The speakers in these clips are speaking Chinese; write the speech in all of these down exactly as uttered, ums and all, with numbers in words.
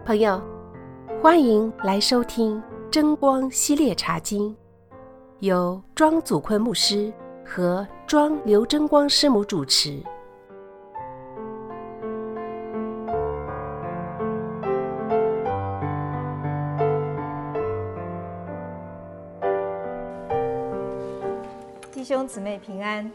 朋友，欢迎来收听真光系列茶经，由庄祖坤牧师和庄刘真光师母主持。 弟兄姊妹平安。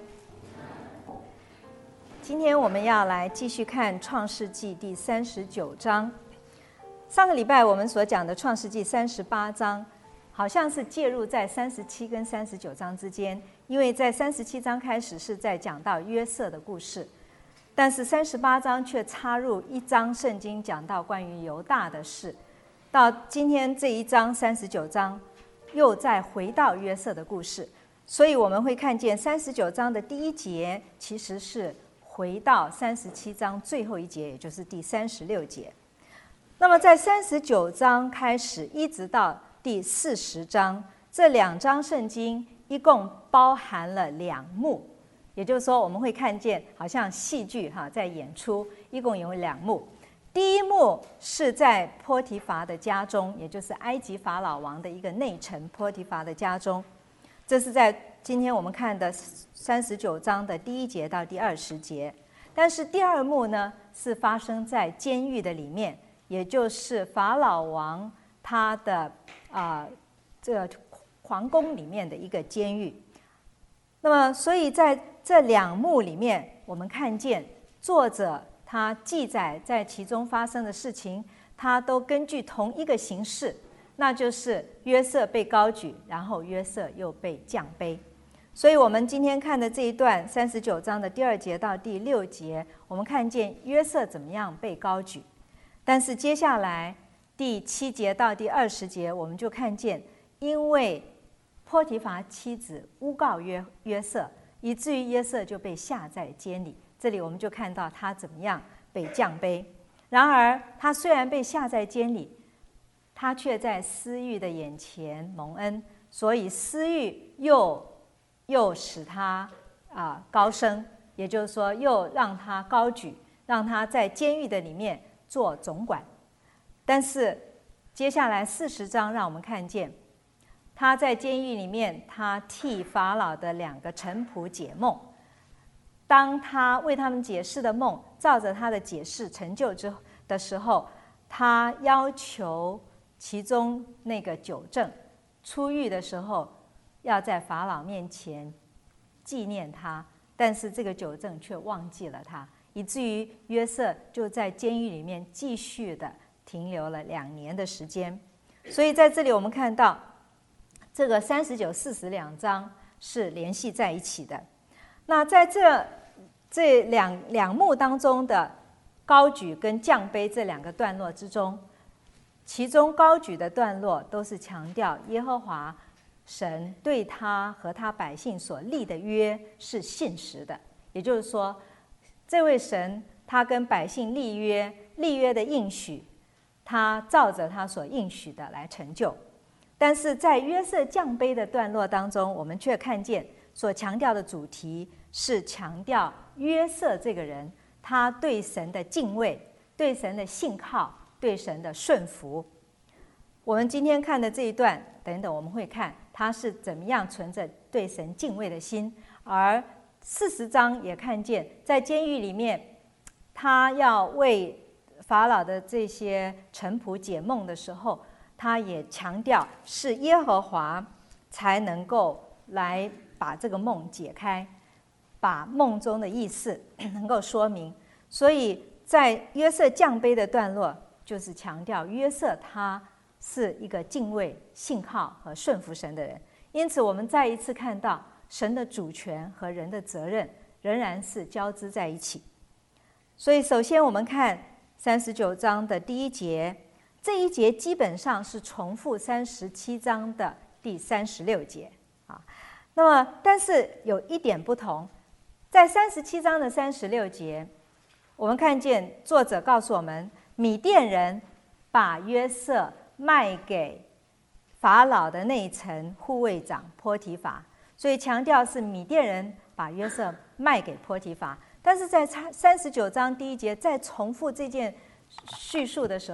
今天我们要来继续看创世纪第三十九章。上个礼拜我们所讲的创世纪三十八章好像是介入在三十七跟三十九章之间，因为在三十七章开始是在讲到约瑟的故事，但是三十八章却插入一章圣经讲到关于犹大的事，到今天这一章三十九章又再回到约瑟的故事。所以我们会看见三十九章的第一节其实是回到三十七章最后一节，也就是第三十六节。那么在三十九章开始一直到第四十章，这两章圣经一共包含了两幕，也就是说我们会看见好像戏剧哈在演出，一共有两幕。第一幕是在波提乏的家中，也就是埃及法老王的一个内臣波提乏的家中，这是在今天我们看的三十九章的第一节到第二十节。但是第二幕呢，是发生在监狱的里面，也就是法老王他的啊、呃、这个皇宫里面的一个监狱。那么，所以在这两幕里面，我们看见作者他记载在其中发生的事情，他都根据同一个形式，那就是约瑟被高举，然后约瑟又被降卑。所以我们今天看的这一段三十九章的第二节到第六节，我们看见约瑟怎么样被高举。但是接下来第七节到第二十节，我们就看见因为波提乏妻子诬告约约瑟，以至于约瑟就被下在监里。这里我们就看到他怎么样被降卑。然而他虽然被下在监里，他却在私欲的眼前蒙恩，所以私欲又又使他啊、呃、高升，也就是说又让他高举，让他在监狱的里面做总管。但是接下来四十章让我们看见他在监狱里面，他替法老的两个臣仆解梦。当他为他们解释的梦照着他的解释成就之的时候，他要求其中那个酒政出狱的时候要在法老面前纪念他，但是这个酒政却忘记了他，以至于约瑟就在监狱里面继续的停留了两年的时间。所以在这里我们看到这个三十九、四十两章是联系在一起的。那在这这两两幕当中的高举跟降卑这两个段落之中，其中高举的段落都是强调耶和华神对他和他百姓所立的约是信实的，也就是说这位神他跟百姓立约，立约的应许他照着他所应许的来成就。但是在约瑟降卑的段落当中，我们却看见所强调的主题是强调约瑟这个人他对神的敬畏，对神的信靠，对神的顺服。我们今天看的这一段等等我们会看他是怎么样存着对神敬畏的心。而四十章也看见在监狱里面，他要为法老的这些臣仆解梦的时候，他也强调是耶和华才能够来把这个梦解开，把梦中的意思能够说明。所以在约瑟降卑的段落，就是强调约瑟他是一个敬畏、信靠和顺服神的人。因此我们再一次看到神的主权和人的责任仍然是交织在一起。所以首先我们看三十九章的第一节，这一节基本上是重复三十七章的第三十六节啊。那么但是有一点不同，在三十七章的三十六节，我们看见作者告诉我们，米甸人把约瑟卖给法老的内臣护卫长波提乏，所以强调是米甸人把约瑟卖给波提乏。但是在三十九章第一节再重复这件叙述的时候，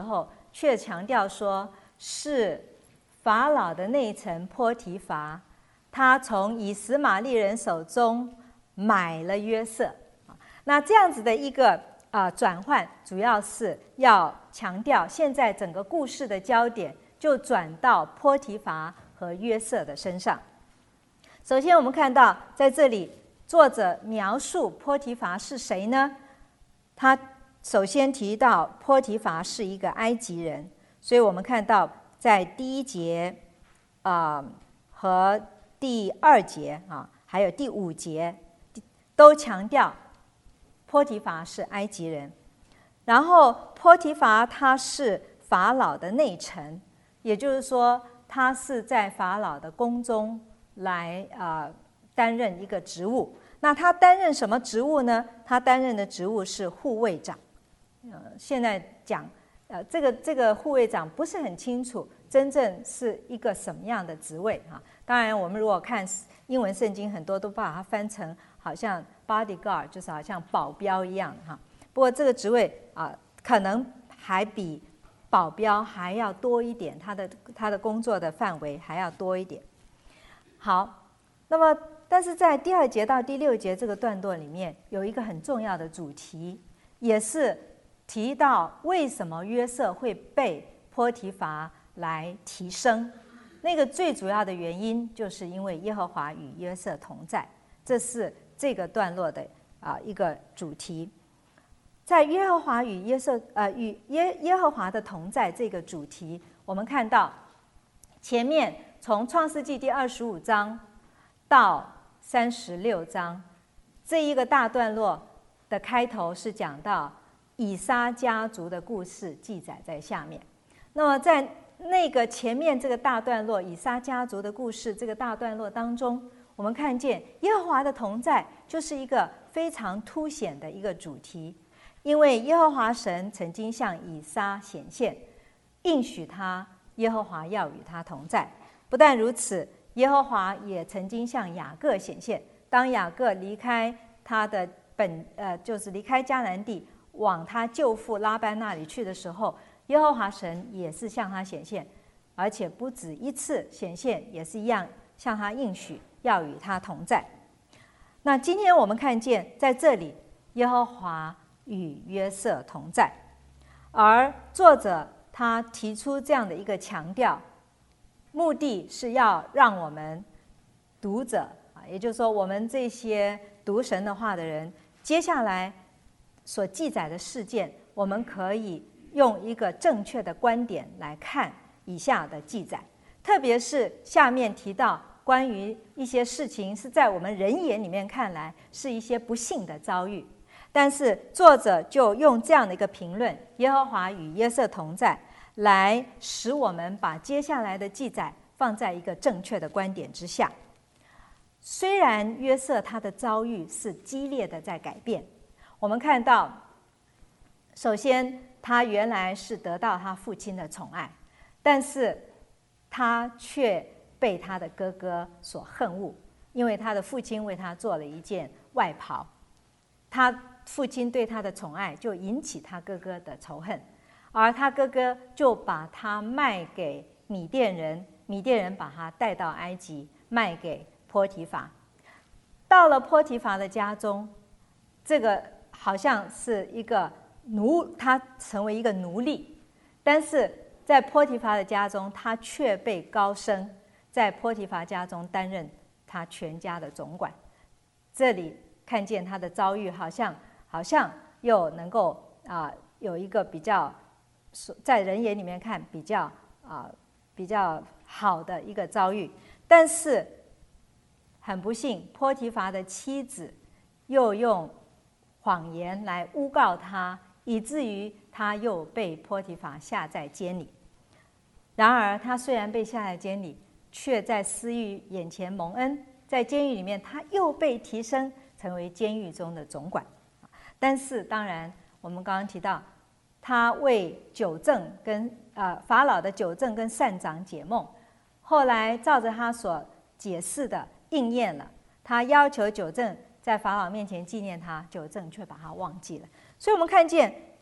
却强调说是法老的内臣波提乏，他从以实玛利人手中买了约瑟。那这样子的一个啊、呃、转换，主要是要强调现在整个故事的焦点就转到波提乏和约瑟的身上。首先我们看到在这里作者描述波提乏是谁呢？他首先提到波提乏是一个埃及人，所以我们看到在第一节啊、呃、和第二节啊还有第五节都强调波提乏是埃及人。然后波提乏他是法老的内臣，也就是说他是在法老的宫中来啊、呃、担任一个职务。那他担任什么职务呢？他担任的职务是护卫长。呃，现在讲，呃，这个这个护卫长不是很清楚，真正是一个什么样的职位啊？当然，我们如果看英文圣经，很多都把它翻成好像 bodyguard， 就是好像保镖一样哈。不过这个职位啊，可能还比保镖还要多一点，他的他的工作的范围还要多一点。好，那么但是在第二节到第六节这个段落里面，有一个很重要的主题，也是提到为什么约瑟会被波提乏来提升。那个最主要的原因，就是因为耶和华与约瑟同在，这是这个段落的啊一个主题。在耶和华与约瑟呃与耶耶和华的同在这个主题，我们看到前面从创世纪第二十五章到三十六章这一个大段落的开头是讲到以撒家族的故事，记载在下面。那么在那个前面这个大段落以撒家族的故事这个大段落当中，我们看见耶和华的同在就是一个非常凸显的一个主题。因为耶和华神曾经向以撒显现，应许他耶和华要与他同在。不但如此，耶和华也曾经向雅各显现。当雅各离开他的本呃，就是离开迦南地，往他舅父拉班那里去的时候，耶和华神也是向他显现，而且不止一次显现，也是一样向他应许要与他同在。那今天我们看见在这里，耶和华与约瑟同在，而作者他提出这样的一个强调，目的是要让我们读者啊，也就是说我们这些读神的话的人，接下来所记载的事件，我们可以用一个正确的观点来看以下的记载，特别是下面提到关于一些事情是在我们人眼里面看来是一些不幸的遭遇，但是作者就用这样的一个评论，耶和华与约瑟同在，来使我们把接下来的记载放在一个正确的观点之下。虽然约瑟他的遭遇是激烈的在改变，我们看到首先他原来是得到他父亲的宠爱，但是他却被他的哥哥所恨恶，因为他的父亲为他做了一件外袍，他父亲对他的宠爱就引起他哥哥的仇恨，而他哥哥就把他卖给米甸人，米甸人把他带到埃及，卖给波提乏。到了波提乏的家中，这个好像是一个奴，他成为一个奴隶，但是在波提乏的家中，他却被高升，在波提乏家中担任他全家的总管。这里看见他的遭遇，好像好像又能够啊、呃、有一个比较，在人眼里面看比较啊、呃、比较好的一个遭遇，但是很不幸，波提乏的妻子又用谎言来诬告他，以至于他又被波提乏下在监里。然而他虽然被下在监里，却在私欲眼前蒙恩，在监狱里面他又被提升成为监狱中的总管。但是当然我们刚刚提到，他为酒政跟呃法老的酒政跟善长解梦，后来照着他所解释的应验了，他要求酒政在法老面前纪念他，酒政却把他忘记了。所以我们看见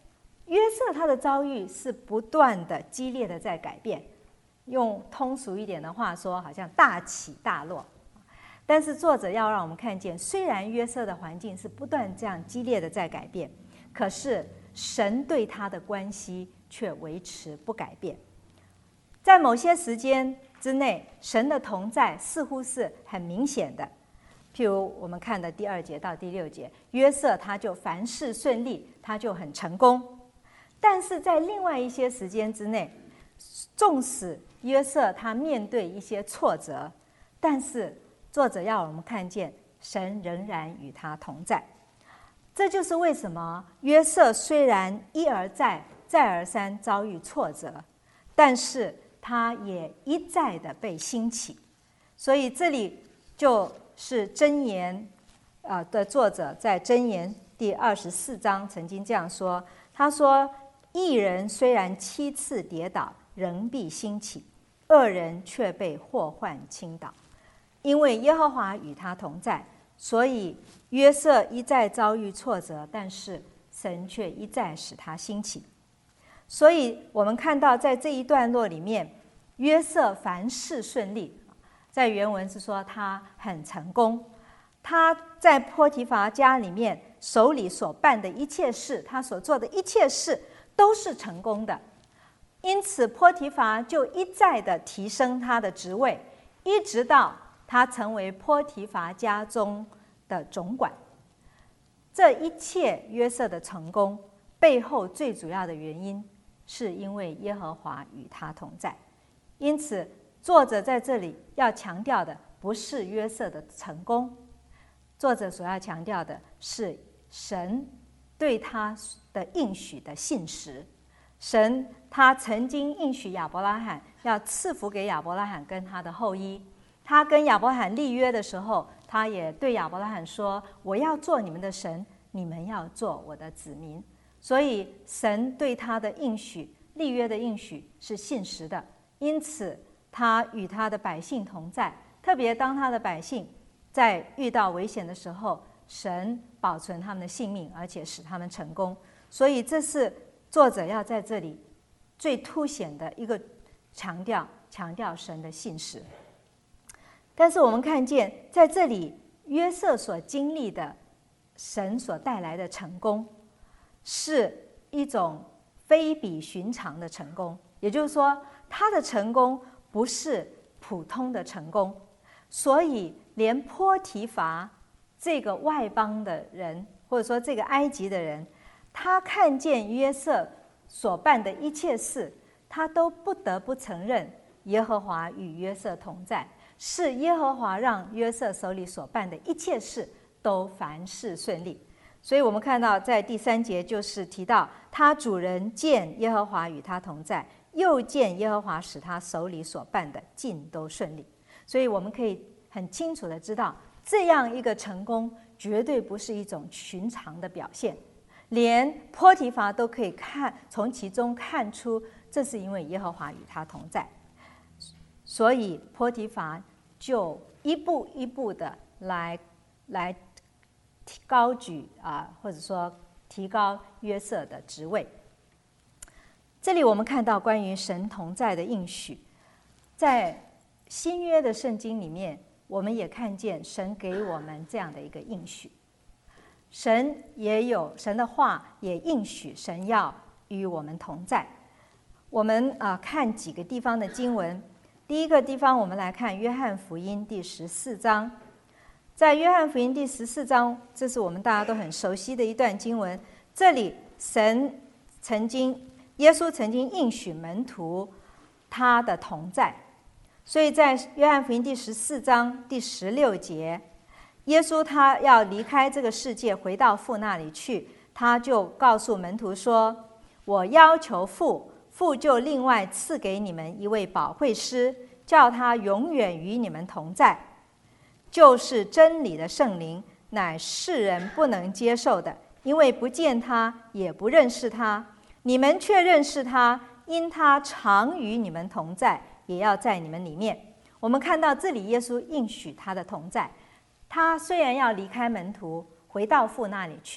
约瑟他的遭遇是不断的激烈的在改变，用通俗一点的话说，好像大起大落。但是作者要让我们看见，虽然约瑟的环境是不断这样激烈的在改变，可是神对他的关系却维持不改变。在某些时间之内，神的同在似乎是很明显的。譬如我们看的第二节到第六节，约瑟他就凡事顺利，他就很成功。但是在另外一些时间之内，纵使约瑟他面对一些挫折，但是作者要我们看见神仍然与他同在。这就是为什么约瑟虽然一而再再而三遭遇挫折，但是他也一再的被兴起。所以这里就是箴言呃的作者在箴言第二十四章曾经这样说，他说：义人虽然七次跌倒，仍必兴起；恶人却被祸患倾倒。因为耶和华与他同在，所以约瑟一再遭遇挫折，但是神却一再使他兴起。所以我们看到在这一段落里面，约瑟凡事顺利，在原文是说他很成功。他在波提乏家里面手里所办的一切事，他所做的一切事都是成功的，因此波提乏就一再的提升他的职位，一直到他成为波提乏家中的总管。这一切约瑟的成功背后最主要的原因，是因为耶和华与他同在。因此作者在这里要强调的不是约瑟的成功，作者所要强调的是神对他的应许的信实。神他曾经应许亚伯拉罕要赐福给亚伯拉罕跟他的后裔。他跟亚伯拉罕立约的时候，他也对亚伯拉罕说：我要做你们的神，你们要做我的子民。所以神对他的应许，立约的应许是信实的，因此他与他的百姓同在。特别当他的百姓在遇到危险的时候，神保存他们的性命，而且使他们成功。所以这是作者要在这里最凸显的一个强调，强调神的信实。但是我们看见在这里约瑟所经历的神所带来的成功，是一种非比寻常的成功。也就是说，他的成功不是普通的成功，所以连波提乏这个外邦的人，或者说这个埃及的人，他看见约瑟所办的一切事，他都不得不承认耶和华与约瑟同在，是耶和华让约瑟手里所办的一切事都凡事顺利。所以我们看到在第三节就是提到他主人见耶和华与他同在，又见耶和华使他手里所办的尽都顺利。所以我们可以很清楚的知道，这样一个成功绝对不是一种寻常的表现，连波提乏都可以看从其中看出，这是因为耶和华与他同在。所以波提乏就一步一步的来来高举啊，或者说提高约瑟的职位。这里我们看到关于神同在的应许，在新约的圣经里面，我们也看见神给我们这样的一个应许。神也有神的话也应许，神要与我们同在。我们啊看几个地方的经文。第一个地方，我们来看约翰福音第十四章。在约翰福音第十四章，这是我们大家都很熟悉的一段经文。这里神曾经，耶稣曾经应许门徒他的同在，所以在约翰福音第十四章第十六节，耶稣他要离开这个世界，回到父那里去，他就告诉门徒说：我要求父，父就另外赐给你们一位保惠师，叫他永远与你们同在，就是真理的圣灵，乃世人不能接受的，因为不见他，也不认识他。你们却认识他，因他常与你们同在，也要在你们里面。我们看到这里耶稣应许他的同在，他虽然要离开门徒回到父那里去，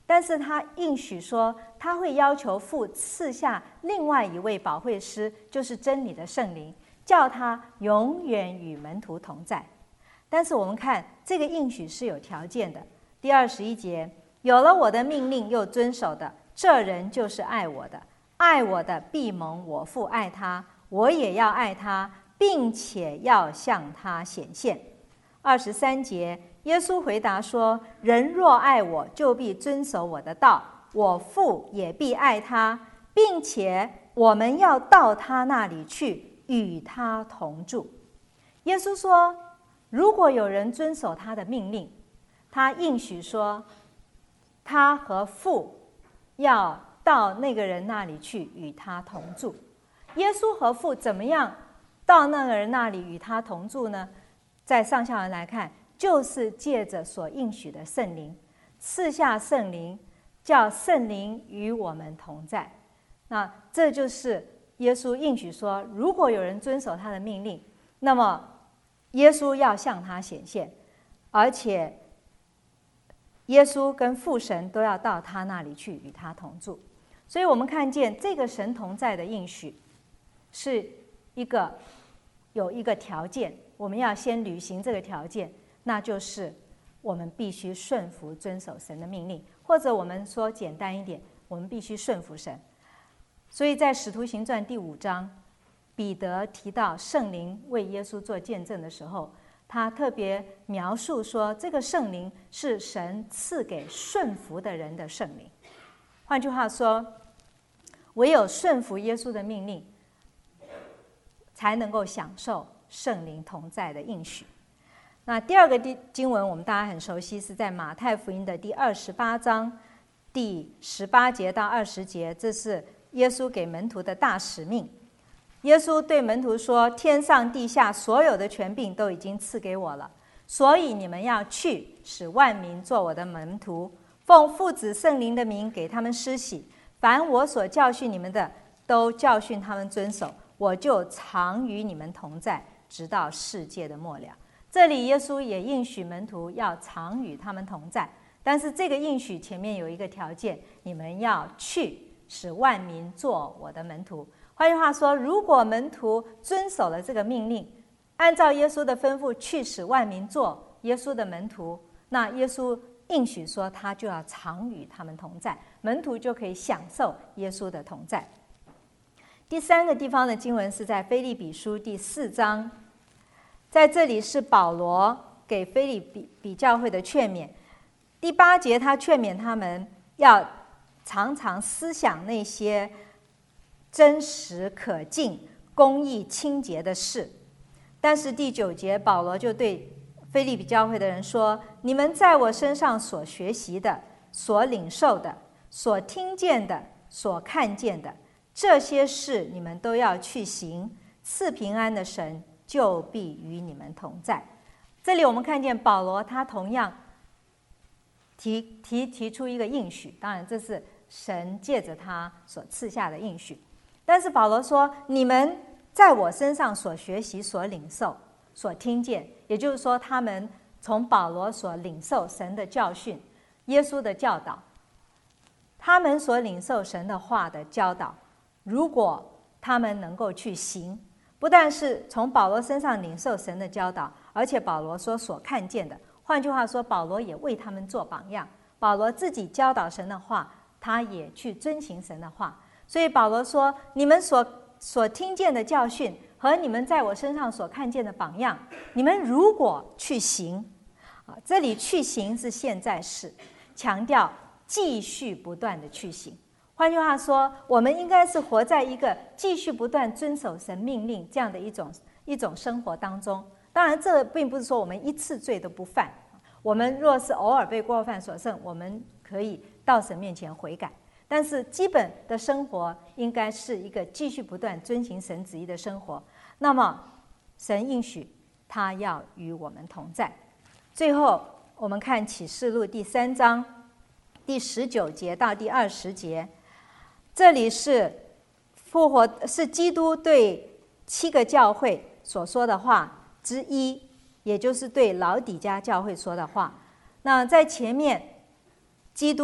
但是他应许说，他会要求父赐下另外一位保惠师，就是真理的圣灵，叫他永远与门徒同在。但是我们看这个应许是有条件的。第二十一节，有了我的命令又遵守的，这人就是爱我的。爱我的必蒙我父爱他，我也要爱他，并且要向他显现。二十三节，耶稣回答说，人若爱我，就必遵守我的道，我父也必爱他，并且我们要到他那里去，与他同住。耶稣说，如果有人遵守他的命令，他应许说，他和父要到那个人那里去，与他同住。耶稣和父怎么样到那个人那里与他同住呢？在上下文来看，就是借着所应许的圣灵，赐下圣灵，叫圣灵与我们同在。那这就是耶稣应许说，如果有人遵守他的命令，那么耶稣要向他显现，而且耶稣跟父神都要到他那里去，与他同住。所以我们看见这个神同在的应许是一个有一个条件，我们要先履行这个条件，那就是我们必须顺服遵守神的命令，或者我们说简单一点，我们必须顺服神。所以在使徒行传第五章，彼得提到圣灵为耶稣做见证的时候，他特别描述说，这个圣灵是神赐给顺服的人的圣灵。换句话说，唯有顺服耶稣的命令，才能够享受圣灵同在的应许。那第二个经文我们大家很熟悉，是在马太福音的第二十八章第十八节到二十节，这是耶稣给门徒的大使命。耶稣对门徒说，天上地下所有的权柄都已经赐给我了，所以你们要去，使万民做我的门徒，奉父子圣灵的名给他们施洗，凡我所教训你们的，都教训他们遵守，我就常与你们同在，直到世界的末了。这里耶稣也应许门徒要常与他们同在，但是这个应许前面有一个条件，你们要去，使万民做我的门徒。换句话说，如果门徒遵守了这个命令，按照耶稣的吩咐去使万民做耶稣的门徒，那耶稣应许说他就要常与他们同在，门徒就可以享受耶稣的同在。第三个地方的经文是在腓立比书第四章，在这里是保罗给腓立比比教会的劝勉。第八节他劝勉他们要常常思想那些真实可敬、公义清洁的事。但是第九节保罗就对腓立比教会的人说，你们在我身上所学习的、所领受的、所听见的、所看见的，这些事你们都要去行，赐平安的神就必与你们同在。这里我们看见保罗他同样提提提出一个应许，当然这是神借着他所赐下的应许。但是保罗说，你们在我身上所学习、所领受、所听见，也就是说他们从保罗所领受神的教训、耶稣的教导，他们所领受神的话的教导，如果他们能够去行，不但是从保罗身上领受神的教导，而且保罗说所看见的，换句话说，保罗也为他们做榜样。保罗自己教导神的话，他也去遵行神的话。所以保罗说，你们所所听见的教训和你们在我身上所看见的榜样，你们如果去行，啊，这里去行是现在式，强调继续不断的去行。换句话说，我们应该是活在一个继续不断遵守神命令这样的一种一种生活当中。当然这并不是说我们一次罪都不犯，我们若是偶尔被过犯所胜，我们可以到神面前悔改，但是基本的生活应该是一个继续不断遵行神旨意的生活。那么神应许他要与我们同在。最后我们看启示录第三章第十九节到第二十节，这里是复活，是基督对七个教会所说的话之一，也就是对老底嘉教会说的话。那在前面基督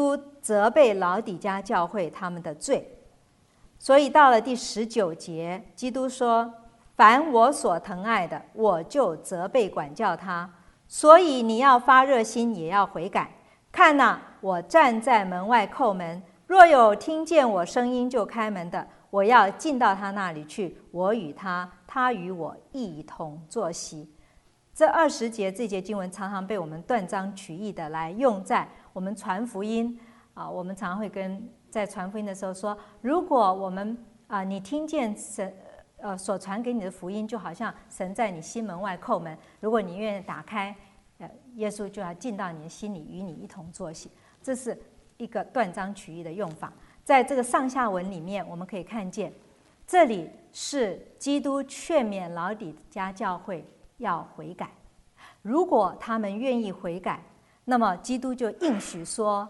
责备老底嘉教会他们的罪。所以到了第十九节，基督说：凡我所疼爱的，我就责备管教他。所以你要发热心，也要悔改。看哪，我站在门外叩门，若有听见我声音就开门的，我要进到他那里去，我与他，他与我一同坐席。这二十节这节经文常常被我们断章取义的来用在我们传福音啊，我们常常会跟在传福音的时候说，如果我们啊，你听见神呃所传给你的福音，就好像神在你心门外叩门，如果你愿意打开，呃，耶稣就要进到你的心里，与你一同坐席。这是一个断章取义的用法。在这个上下文里面，我们可以看见，这里是基督劝勉老底嘉教会要悔改。如果他们愿意悔改，那么基督就应许说，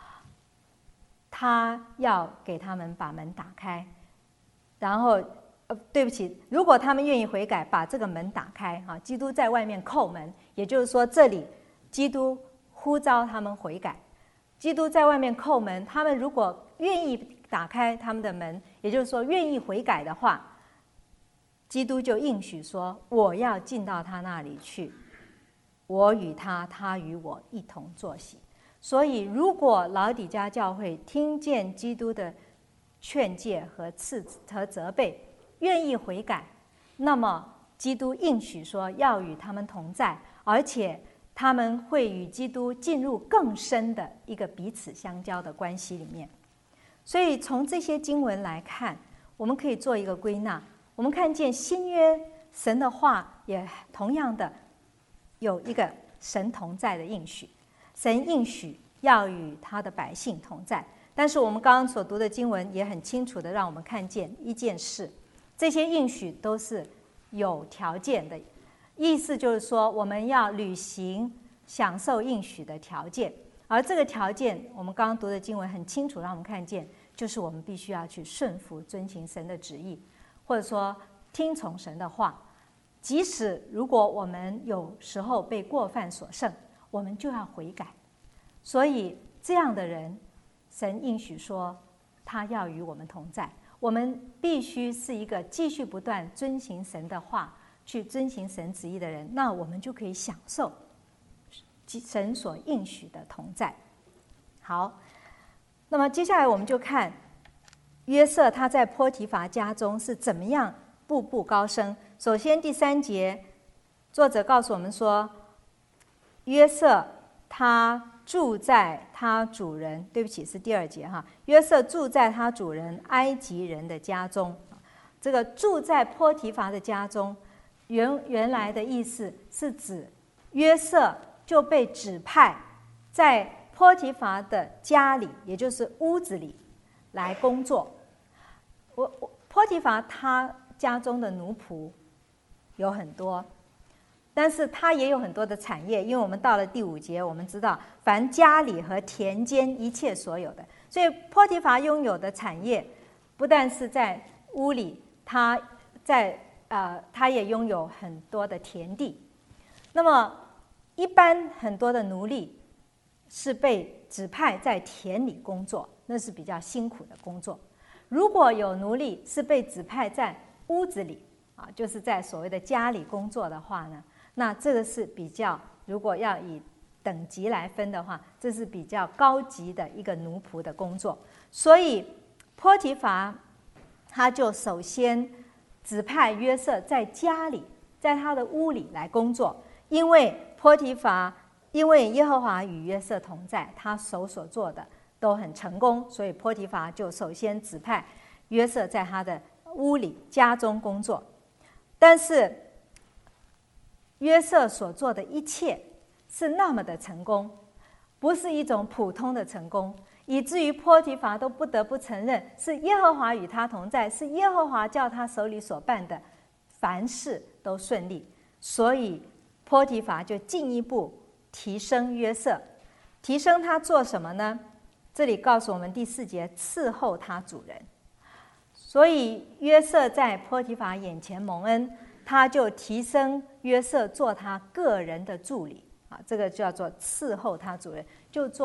他要给他们把门打开。然后，呃，对不起，如果他们愿意悔改，把这个门打开，哈，基督在外面叩门，也就是说，这里基督呼召他们悔改。基督在外面叩门，他们如果愿意打开他们的门，也就是说愿意悔改的话，基督就应许说：我要进到他那里去，我与他，他与我一同坐席。所以，如果老底嘉教会听见基督的劝诫和斥和责备，愿意悔改，那么基督应许说要与他们同在，而且他们会与基督进入更深的一个彼此相交的关系里面。所以从这些经文来看，我们可以做一个归纳。我们看见新约神的话也同样的有一个神同在的应许，神应许要与他的百姓同在。但是我们刚刚所读的经文也很清楚的让我们看见一件事，这些应许都是有条件的，意思就是说我们要履行享受应许的条件。而这个条件我们刚刚读的经文很清楚让我们看见，就是我们必须要去顺服遵行神的旨意，或者说听从神的话。即使如果我们有时候被过犯所胜，我们就要悔改。所以这样的人，神应许说他要与我们同在。我们必须是一个继续不断遵行神的话，去遵行神旨意的人，那我们就可以享受神所应许的同在。好，那么接下来我们就看约瑟他在波提乏家中是怎么样步步高升。首先第三节，作者告诉我们说，约瑟他住在他主人，对不起，是第二节哈。约瑟住在他主人埃及人的家中。这个住在波提乏的家中，原原来的意思是指约瑟就被指派在波提乏的家里，也就是屋子里来工作。我我波提乏他家中的奴仆有很多，但是他也有很多的产业，因为我们到了第五节，我们知道凡家里和田间一切所有的，所以波提乏拥有的产业不但是在屋里，他在呃他也拥有很多的田地。那么一般很多的奴隶是被指派在田里工作，那是比较辛苦的工作。如果有奴隶是被指派在屋子里啊，就是在所谓的家里工作的话呢，那这个是比较，如果要以等级来分的话，这是比较高级的一个奴仆的工作。所以波提乏他就首先指派约瑟在家里，在他的屋里来工作，因为波提乏因为耶和华与约瑟同在，他手所做的都很成功，所以波提乏就首先指派约瑟在他的屋里家中工作。但是约瑟所做的一切是那么的成功，不是一种普通的成功，以至于波提乏都不得不承认是耶和华与他同在，是耶和华叫他手里所办的凡事都顺利。所以波提乏就进一步提升约瑟。提升他做什么呢？这里告诉我们第四节，伺候他主人。所以约瑟在波提乏眼前蒙恩，他就提升约瑟做他个人的助理啊，这个叫做伺候他主人，就做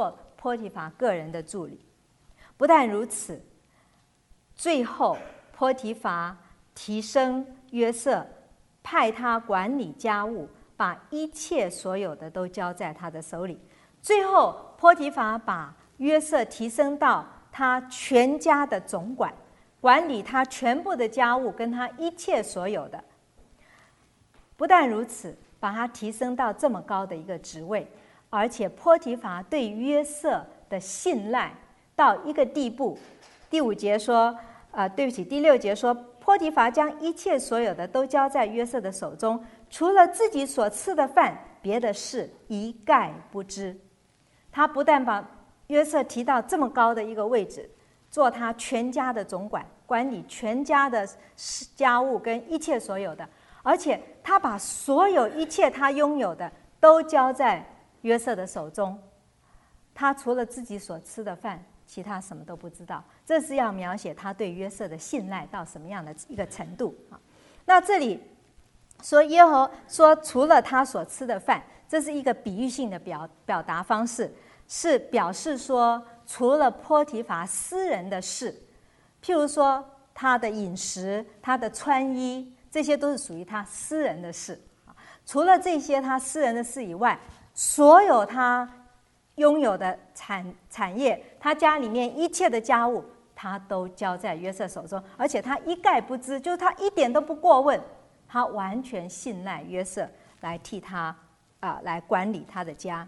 波提乏个人的助理。不但如此，最后波提乏提升约瑟，派他管理家务，把一切所有的都交在他的手里。最后波提乏把约瑟提升到他全家的总管，管理他全部的家务跟他一切所有的。不但如此，把他提升到这么高的一个职位，而且波提乏对约瑟的信赖到一个地步。第五节说，呃，对不起，第六节说，波提乏将一切所有的都交在约瑟的手中，除了自己所吃的饭，别的事一概不知。他不但把约瑟提到这么高的一个位置，做他全家的总管，管理全家的家务跟一切所有的，而且他把所有一切他拥有的都交在约瑟的手中。他除了自己所吃的饭，其他什么都不知道。这是要描写他对约瑟的信赖到什么样的一个程度啊？那这里说耶和说除了他所吃的饭，这是一个比喻性的表表达方式，是表示说除了波提乏私人的事，譬如说他的饮食、他的穿衣，这些都是属于他私人的事。除了这些他私人的事以外，所有他拥有的产产业，他家里面一切的家务，他都交在约瑟手中，而且他一概不知，就是他一点都不过问，他完全信赖约瑟来替他啊、呃、来管理他的家。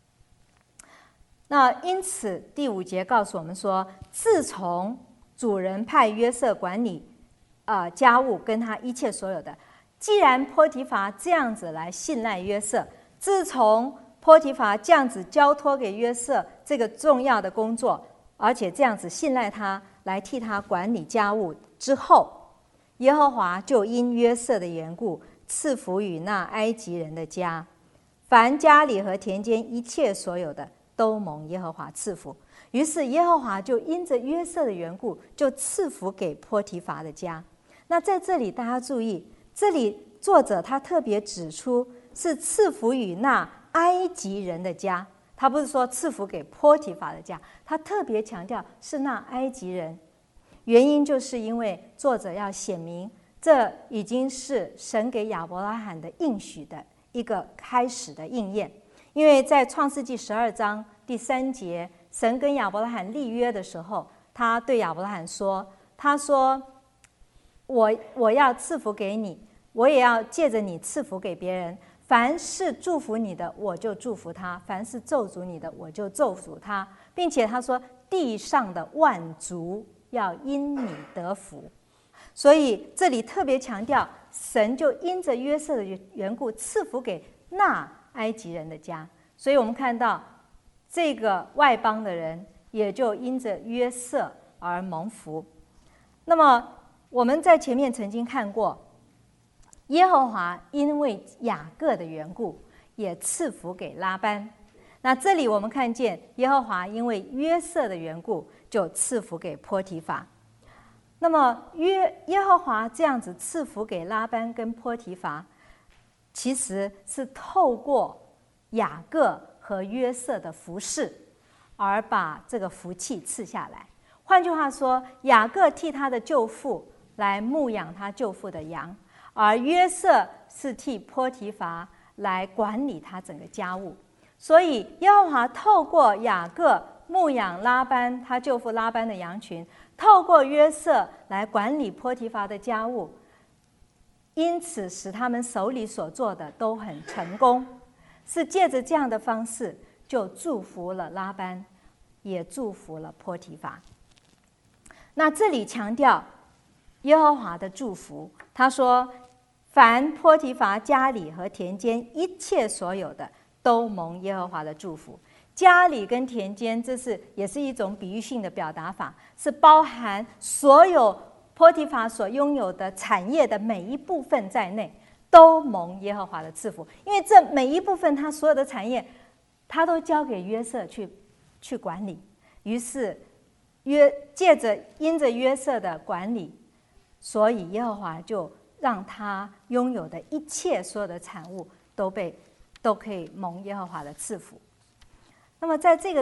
那因此第五节告诉我们说，自从主人派约瑟管理啊、呃、家务跟他一切所有的，既然波提乏这样子来信赖约瑟，自从波提乏这样子交托给约瑟这个重要的工作，而且这样子信赖他来替他管理家务之后，耶和华就因约瑟的缘故赐福与那埃及人的家，凡家里和田间一切所有的都蒙耶和华赐福。于是耶和华就因着约瑟的缘故，就赐福给波提乏的家。那在这里大家注意，这里作者他特别指出是赐福与那埃及人的家，他不是说赐福给波提乏的家，他特别强调是那埃及人。原因就是因为作者要显明，这已经是神给亚伯拉罕的应许的一个开始的应验。因为在创世纪十二章第三节，神跟亚伯拉罕立约的时候，他对亚伯拉罕说，他说我我要赐福给你，我也要借着你赐福给别人，凡是祝福你的我就祝福他，凡是咒诅你的我就咒诅他，并且他说地上的万族要因你得福。所以这里特别强调，神就因着约瑟的缘故赐福给那埃及人的家。所以我们看到这个外邦的人也就因着约瑟而蒙福。那么我们在前面曾经看过，耶和华因为雅各的缘故也赐福给拉班。那这里我们看见耶和华因为约瑟的缘故就赐福给波提乏。那么约耶和华这样子赐福给拉班跟波提乏，其实是透过雅各和约瑟的服事而把这个福气赐下来。换句话说，雅各替他的舅父来牧养他舅父的羊，而约瑟是替波提乏来管理他整个家务。所以耶和华透过雅各牧养拉班他舅父拉班的羊群，透过约瑟来管理波提乏的家务，因此使他们手里所做的都很成功。是借着这样的方式就祝福了拉班，也祝福了波提乏。那这里强调耶和华的祝福，他说凡波提乏家里和田间一切所有的都蒙耶和华的祝福。家里跟田间，这是也是一种比喻性的表达法，是包含所有波提乏所拥有的产业的每一部分在内，都蒙耶和华的赐福。因为这每一部分他所有的产业，他都交给约瑟去去管理。于是约借着因着约瑟的管理，所以耶和华就让他拥有的一切所有的产物都被都可以蒙耶和华的赐福。那么在这个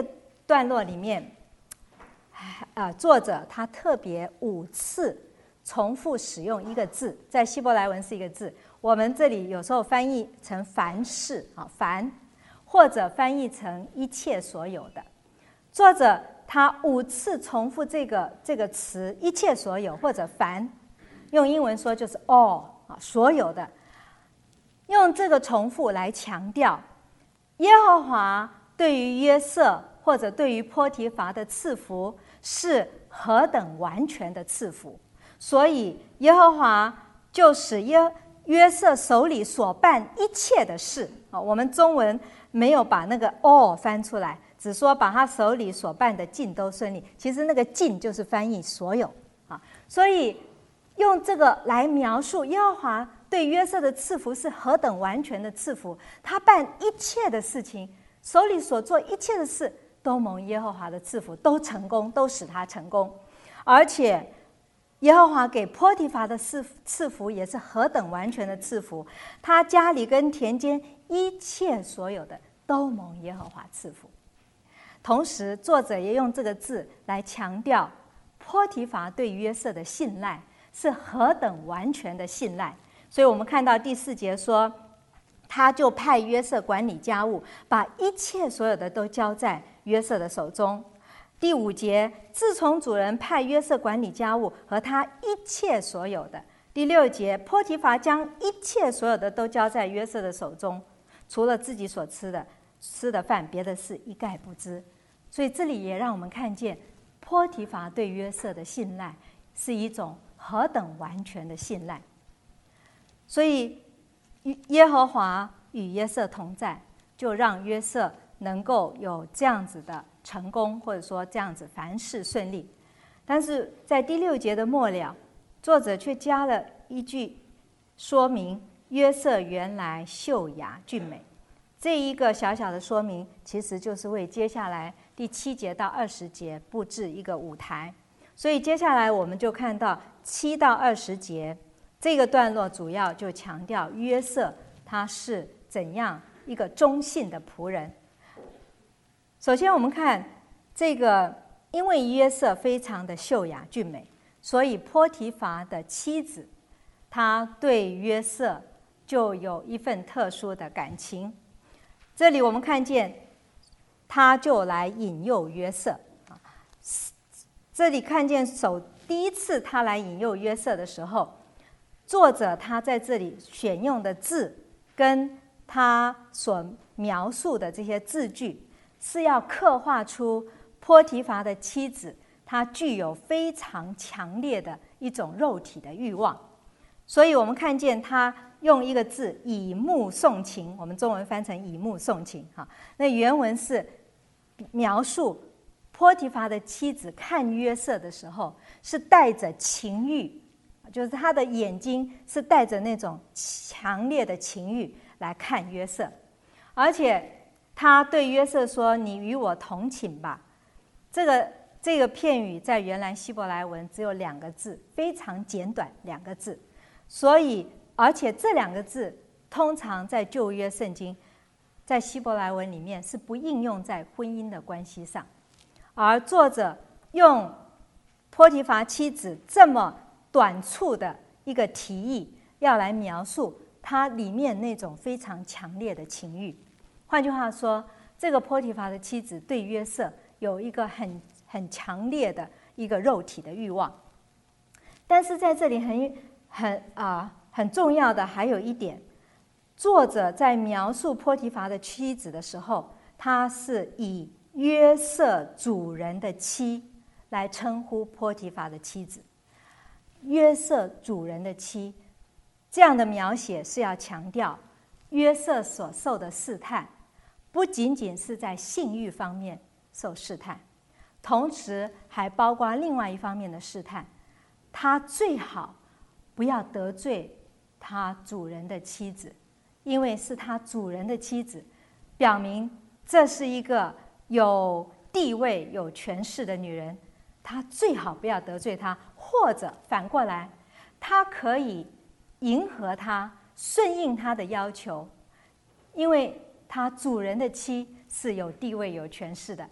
段落里面，呃，作者他特别五次重复使用一个字，在希伯来文是一个字，我们这里有时候翻译成凡事啊，凡，或者翻译成一切所有的。作者他五次重复这个这个词，一切所有或者凡，用英文说就是 all 啊，所有的，用这个重复来强调耶和华对于约瑟或者对于波提乏的赐福是何等完全的赐福，所以耶和华就使约约瑟手里所办一切的事，我们中文没有把那个 all 翻出来，只说把他手里所办的尽都顺利，其实那个尽就是翻译所有啊，所以用这个来描述耶和华对约瑟的赐福是何等完全的赐福，他办一切的事情，手里所做一切的事都蒙耶和华的赐福，都成功，都使他成功。而且耶和华给波提乏的赐福也是何等完全的赐福，他家里跟田间一切所有的都蒙耶和华赐福。同时作者也用这个字来强调波提乏对约瑟的信赖是何等完全的信赖。所以我们看到第四节说，他就派约瑟管理家务，把一切所有的都交在约瑟的手中。第五节，自从主人派约瑟管理家务和他一切所有的。第六节，波提乏将一切所有的都交在约瑟的手中，除了自己所吃的吃的饭，别的事一概不知。所以这里也让我们看见波提乏对约瑟的信赖是一种何等完全的信赖。所以耶和华与约瑟同在，就让约瑟能够有这样子的成功，或者说这样子凡事顺利。但是在第六节的末了，作者却加了一句说明，约瑟原来秀雅俊美。这一个小小的说明其实就是为接下来第七节到二十节布置一个舞台。所以接下来我们就看到七到二十节这个段落，主要就强调约瑟他是怎样一个忠信的仆人。首先我们看这个，因为约瑟非常的秀雅俊美，所以波提乏的妻子她对约瑟就有一份特殊的感情。这里我们看见他就来引诱约瑟，这里看见首第一次他来引诱约瑟的时候，作者他在这里选用的字跟他所描述的这些字句，是要刻画出波提乏的妻子她具有非常强烈的一种肉体的欲望。所以我们看见他用一个字以目送情，我们中文翻成以目送情哈。那原文是描述波提乏的妻子看约瑟的时候是带着情欲，就是他的眼睛是带着那种强烈的情欲来看约瑟，而且他对约瑟说：“你与我同寝吧。”这个这个片语在原来希伯来文只有两个字，非常简短两个字。所以，而且这两个字通常在旧约圣经，在希伯来文里面是不应用在婚姻的关系上，而作者用波提乏妻子这么短促的一个提议，要来描述他里面那种非常强烈的情欲。换句话说，这个波提乏的妻子对约瑟有一个很很强烈的一个肉体的欲望。但是在这里很很啊、呃、很重要的还有一点，作者在描述波提乏的妻子的时候，他是以约瑟主人的妻来称呼波提乏的妻子。约瑟主人的妻这样的描写是要强调约瑟所受的试探不仅仅是在性欲方面受试探，同时还包括另外一方面的试探，他最好不要得罪他主人的妻子，因为是他主人的妻子，表明这是一个有地位有权势的女人，他最好不要得罪她，或者反过来他可以迎合她，顺应她的要求，因为他主人的妻是有地位有权势的。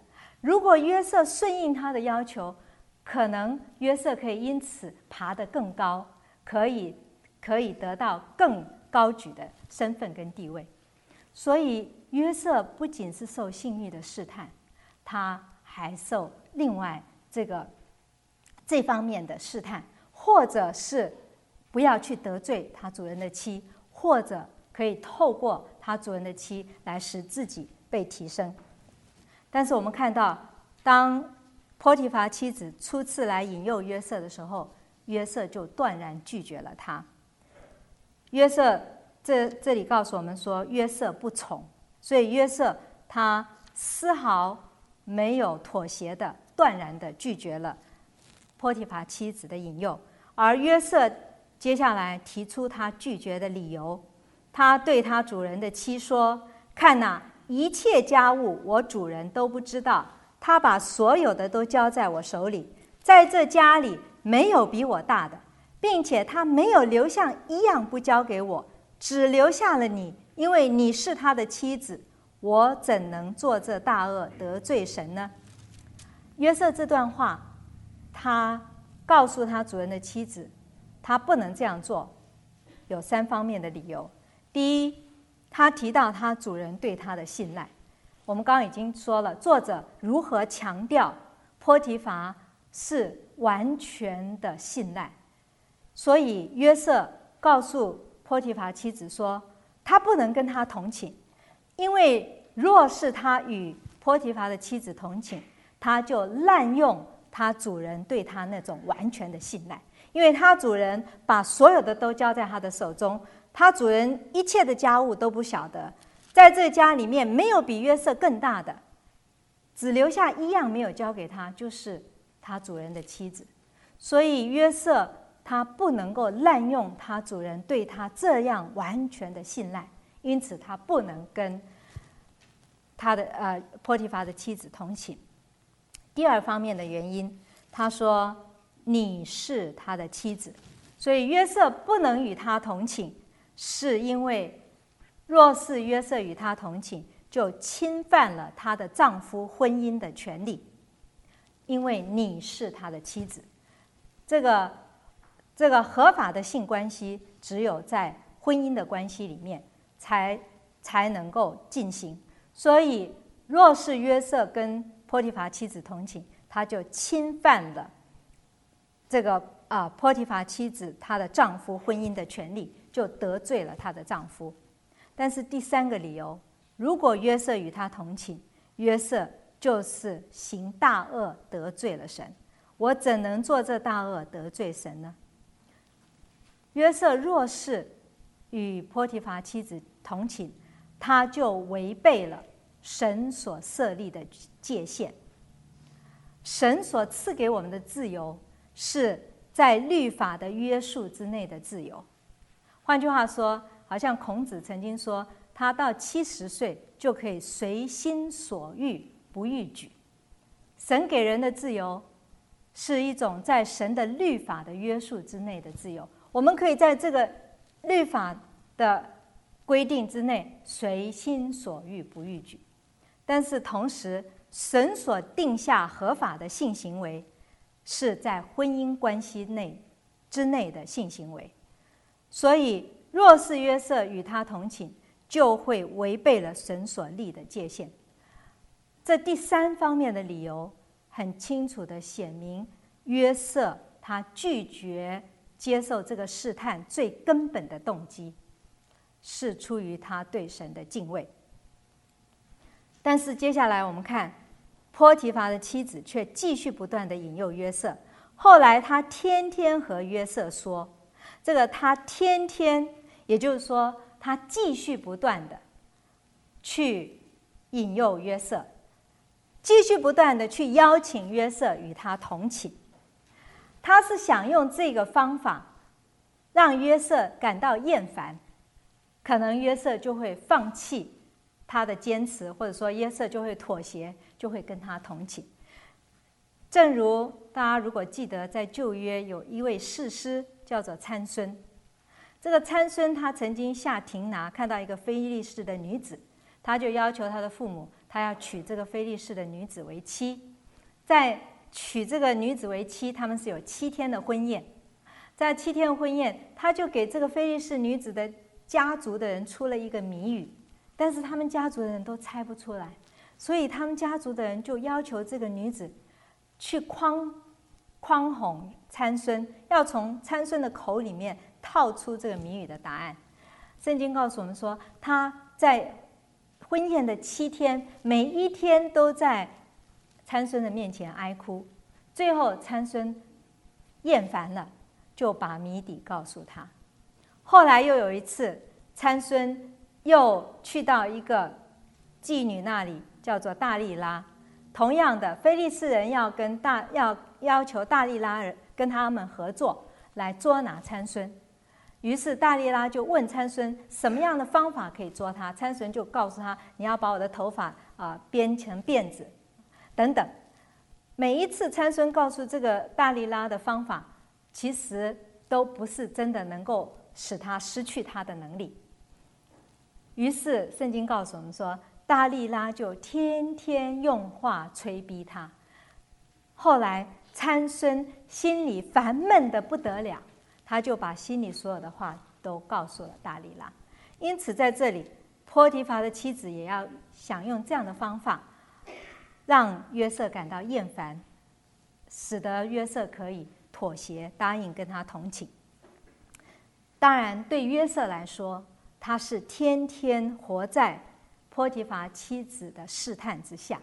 如果约瑟顺应他的要求，可能约瑟可以因此爬得更高，可以可以得到更高举的身份跟地位。所以约瑟不仅是受性欲的试探，他还受另外这个这方面的试探，或者是不要去得罪他主人的妻，或者可以透过他主人的妻来使自己被提升。但是我们看到，当波提乏妻子初次来引诱约瑟的时候，约瑟就断然拒绝了他。约瑟这这里告诉我们说，约瑟不从，所以约瑟他丝毫没有妥协的，断然的拒绝了波提乏妻子的引诱。而约瑟接下来提出他拒绝的理由，他对他主人的妻说：“看哪，一切家务我主人都不知道，他把所有的都交在我手里，在这家里没有比我大的，并且他没有留下一样不交给我，只留下了你，因为你是他的妻子，我怎能做这大恶得罪神呢？”约瑟这段话，他告诉他主人的妻子，他不能这样做，有三方面的理由。第一，他提到他主人对他的信赖。我们刚刚已经说了，作者如何强调波提乏是完全的信赖，所以约瑟告诉波提乏妻子说，他不能跟他同寝，因为若是他与波提乏的妻子同寝，他就滥用他主人对他那种完全的信赖，因为他主人把所有的都交在他的手中，他主人一切的家务都不晓得，在这家里面没有比约瑟更大的，只留下一样没有交给他，就是他主人的妻子。所以约瑟他不能够滥用他主人对他这样完全的信赖，因此他不能跟他的呃波提乏的妻子同寝。第二方面的原因，他说你是他的妻子，所以约瑟不能与他同寝，是因为若是约瑟与他同寝，就侵犯了她的丈夫婚姻的权利，因为你是他的妻子。这个这个合法的性关系，只有在婚姻的关系里面才才能够进行。所以，若是约瑟跟波提乏妻子同寝，他就侵犯了这个啊、呃、波提乏妻子她的丈夫婚姻的权利，就得罪了她的丈夫。但是第三个理由，如果约瑟与他同寝，约瑟就是行大恶得罪了神。我怎能做这大恶得罪神呢？约瑟若是与波提乏妻子同寝，他就违背了神所设立的界限。神所赐给我们的自由是在律法的约束之内的自由。换句话说，好像孔子曾经说，他到七十岁就可以随心所欲，不逾矩。神给人的自由是一种在神的律法的约束之内的自由，我们可以在这个律法的规定之内随心所欲，不逾矩。但是同时，神所定下合法的性行为是在婚姻关系内之内的性行为，所以若是约瑟与他同寝，就会违背了神所立的界限。这第三方面的理由很清楚地显明，约瑟他拒绝接受这个试探最根本的动机是出于他对神的敬畏。但是接下来我们看波提乏的妻子却继续不断地引诱约瑟，后来他天天和约瑟说，这个他天天，也就是说他继续不断地去引诱约瑟，继续不断地去邀请约瑟与他同寝。他是想用这个方法让约瑟感到厌烦，可能约瑟就会放弃他的坚持，或者说约瑟就会妥协，就会跟他同寝。正如大家如果记得，在旧约有一位士师叫做参孙，这个参孙他曾经下亭拿，看到一个非利士的女子，他就要求他的父母，他他要娶这个非利士的女子为妻。在娶这个女子为妻，他们是有七天的婚宴。在七天的婚宴，他就给这个非利士女子的家族的人出了一个谜语，但是他们家族的人都猜不出来，所以他们家族的人就要求这个女子去诓诓哄参孙，要从参孙的口里面套出这个谜语的答案。圣经告诉我们说，他在婚宴的七天，每一天都在参孙的面前哀哭，最后参孙厌烦了，就把谜底告诉他。后来又有一次，参孙又去到一个妓女那里，叫做大利拉。同样的，非利士人要跟大要要求大利拉人跟他们合作来捉拿参孙。于是大利拉就问参孙什么样的方法可以捉他，参孙就告诉他：你要把我的头发啊、呃、编成辫子，等等。每一次参孙告诉这个大利拉的方法，其实都不是真的能够使他失去他的能力。于是圣经告诉我们说，大利拉就天天用话催逼他。后来参孙心里烦闷得不得了，他就把心里所有的话都告诉了大利拉。因此在这里，波提乏的妻子也要想用这样的方法，让约瑟感到厌烦，使得约瑟可以妥协，答应跟他同寝。当然，对约瑟来说，他是天天活在波提乏妻子的试探之下。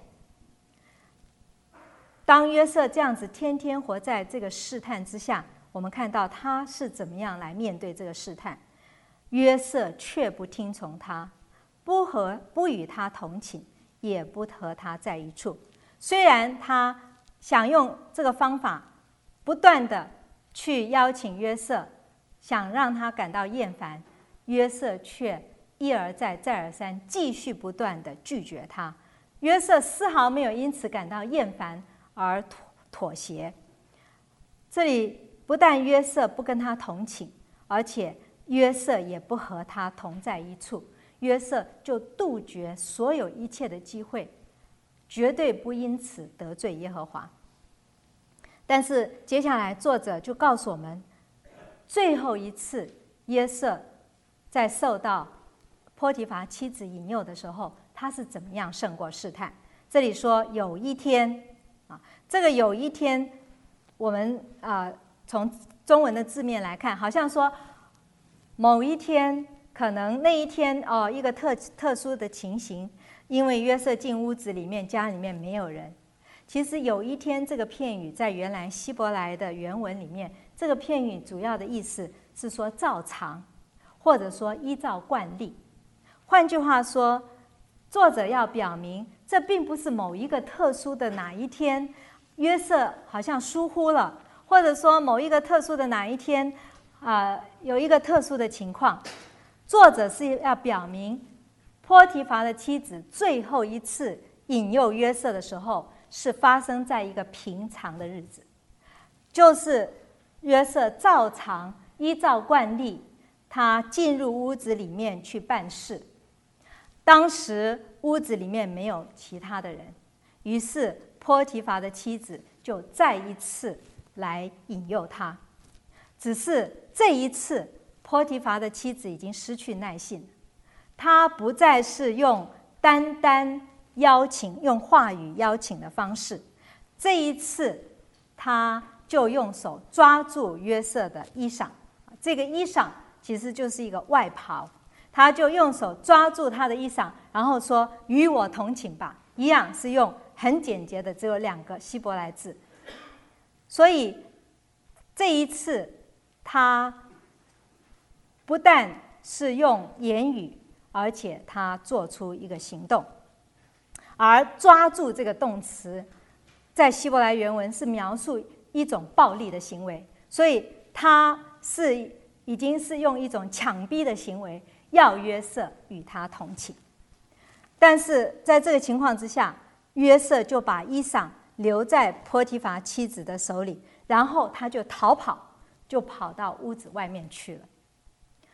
当约瑟这样子天天活在这个试探之下，我们看到他是怎么样来面对这个试探。约瑟却不听从他，不和不与他同寝，也不和他在一处。虽然他想用这个方法不断的去邀请约瑟，想让他感到厌烦，约瑟却一而再再而三继续不断的拒绝他。约瑟丝毫没有因此感到厌烦而妥妥协。这里不但约瑟不跟他同寝，而且约瑟也不和他同在一处。约瑟就杜绝所有一切的机会，绝对不因此得罪耶和华。但是接下来作者就告诉我们，最后一次约瑟在受到波提乏妻子引诱的时候，他是怎么样胜过试探。这里说有一天啊，这个有一天，我们啊、呃、从中文的字面来看，好像说某一天，可能那一天哦，一个特特殊的情形，因为约瑟进屋子里面，家里面没有人。其实有一天这个片语在原来希伯来的原文里面，这个片语主要的意思是说照常，或者说依照惯例。换句话说，作者要表明，这并不是某一个特殊的哪一天，约瑟好像疏忽了，或者说某一个特殊的哪一天，啊、呃，有一个特殊的情况。作者是要表明，波提乏的妻子最后一次引诱约瑟的时候，是发生在一个平常的日子，就是约瑟照常依照惯例，他进入屋子里面去办事。当时屋子里面没有其他的人，于是波提乏的妻子就再一次来引诱他。只是这一次，波提乏的妻子已经失去耐性，他不再是用单单邀请、用话语邀请的方式，这一次他就用手抓住约瑟的衣裳，这个衣裳其实就是一个外袍，他就用手抓住他的衣裳，然后说：“与我同寝吧。”一样是用很简洁的，只有两个希伯来字。所以这一次，他不但是用言语，而且他做出一个行动。而抓住这个动词，在希伯来原文是描述一种暴力的行为，所以他是已经是用一种强逼的行为要约瑟与他同寝。但是在这个情况之下，约瑟就把衣裳留在波提乏妻子的手里，然后他就逃跑，就跑到屋子外面去了。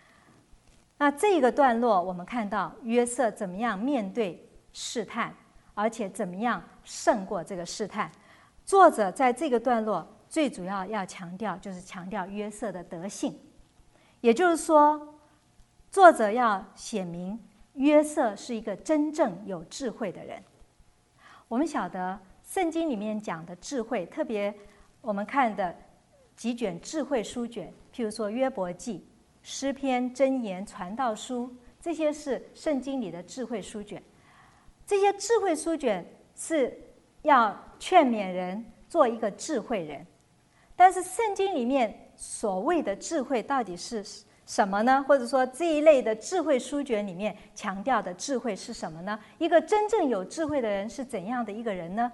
那这个段落我们看到约瑟怎么样面对试探， 而且怎么样胜过这个试探。作者在这个段落最主要要强调，就是强调约瑟的德性，也就是说，作者要写明约瑟是一个真正有智慧的人。我们晓得圣经里面讲的智慧，特别我们看的几卷智慧书卷，譬如说约伯记、诗篇、箴言、传道书，这些是圣经里的智慧书卷。这些智慧书卷是要劝勉人做一个智慧人，但是圣经里面所谓的智慧到底是什么呢？或者说这一类的智慧书卷里面强调的智慧是什么呢？一个真正有智慧的人是怎样的一个人呢？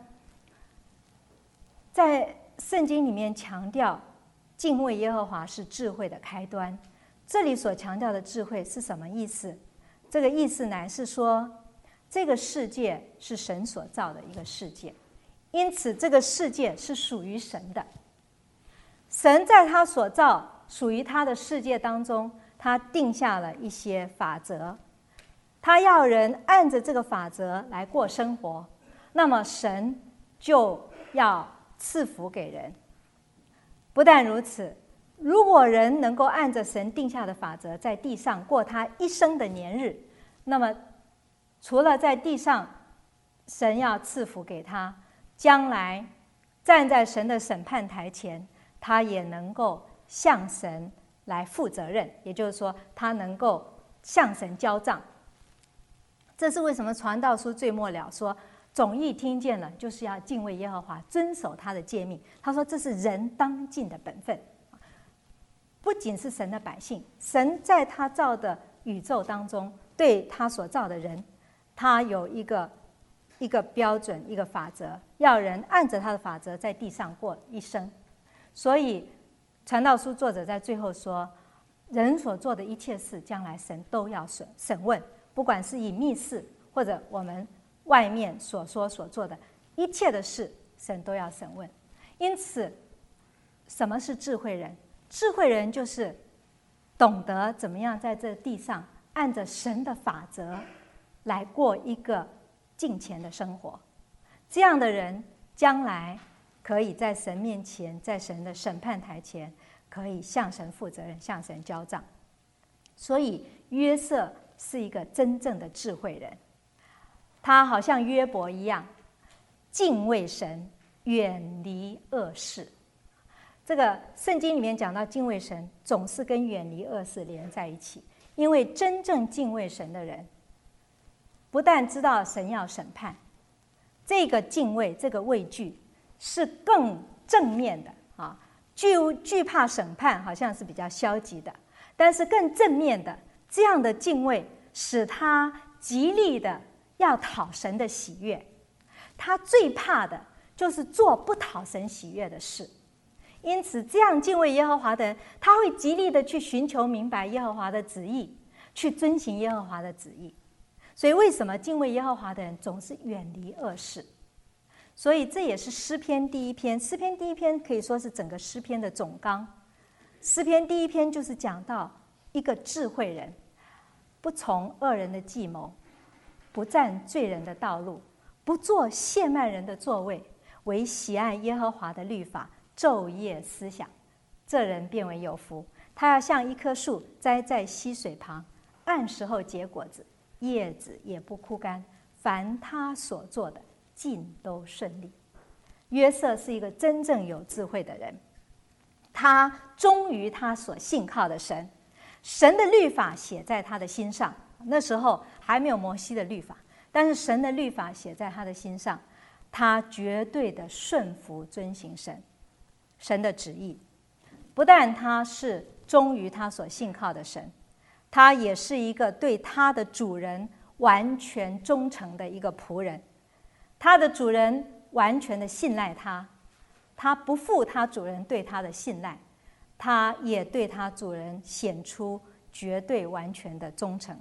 在圣经里面强调敬畏耶和华是智慧的开端，这里所强调的智慧是什么意思？这个意思乃是说，这个世界是神所造的一个世界，因此这个世界是属于神的。神在他所造属于他的世界当中，他定下了一些法则，他要人按着这个法则来过生活，那么神就要赐福给人。不但如此，如果人能够按着神定下的法则在地上过他一生的年日，那么除了在地上神要赐福给他，将来站在神的审判台前，他也能够向神来负责任，也就是说他能够向神交账。这是为什么传道书最末了说，总意听见了，就是要敬畏耶和华，遵守他的诫命。他说这是人当尽的本分。不仅是神的百姓，神在他造的宇宙当中，对他所造的人，他有一个一个标准，一个法则，要人按着他的法则在地上过一生。所以传道书作者在最后说，人所做的一切事，将来神都要审审问，不管是隐秘事，或者我们外面所说所做的一切的事，神都要审问。因此，什么是智慧人？智慧人就是懂得怎么样在这地上按着神的法则来过一个敬虔的生活。这样的人将来可以在神面前，在神的审判台前，可以向神负责任，向神交账。所以约瑟是一个真正的智慧人，他好像约伯一样，敬畏神，远离恶事。这个圣经里面讲到敬畏神，总是跟远离恶事连在一起。因为真正敬畏神的人，不但知道神要审判，这个敬畏，这个畏惧是更正面的啊。惧惧怕审判好像是比较消极的，但是更正面的这样的敬畏，使他极力的要讨神的喜悦。他最怕的就是做不讨神喜悦的事。因此这样敬畏耶和华的人，他会极力的去寻求明白耶和华的旨意，去遵行耶和华的旨意。所以为什么敬畏耶和华的人总是远离恶事？所以这也是诗篇第一篇。诗篇第一篇可以说是整个诗篇的总纲。诗篇第一篇就是讲到一个智慧人，不从恶人的计谋，不占罪人的道路，不做亵慢人的座位，唯喜爱耶和华的律法，昼夜思想，这人便为有福。他要像一棵树栽在溪水旁，按时候结果子，叶子也不枯干，凡他所做的尽都顺利。约瑟是一个真正有智慧的人，他忠于他所信靠的神，神的律法写在他的心上。那时候还没有摩西的律法，但是神的律法写在他的心上，他绝对的顺服遵行神神的旨意。不但他是忠于他所信靠的神，他也是一个对他的主人完全忠诚的一个仆人。他的主人完全的信赖他，他不负他主人对他的信赖，他也对他主人显出绝对完全的忠诚。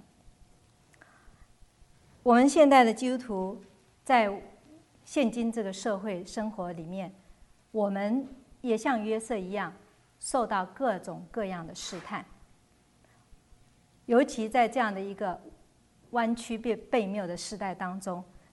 我们现代的基督徒在现今这个社会生活里面，我们也像约瑟一样受到各种各样的试探，尤其在这样的一个弯曲悖谬的时代当中，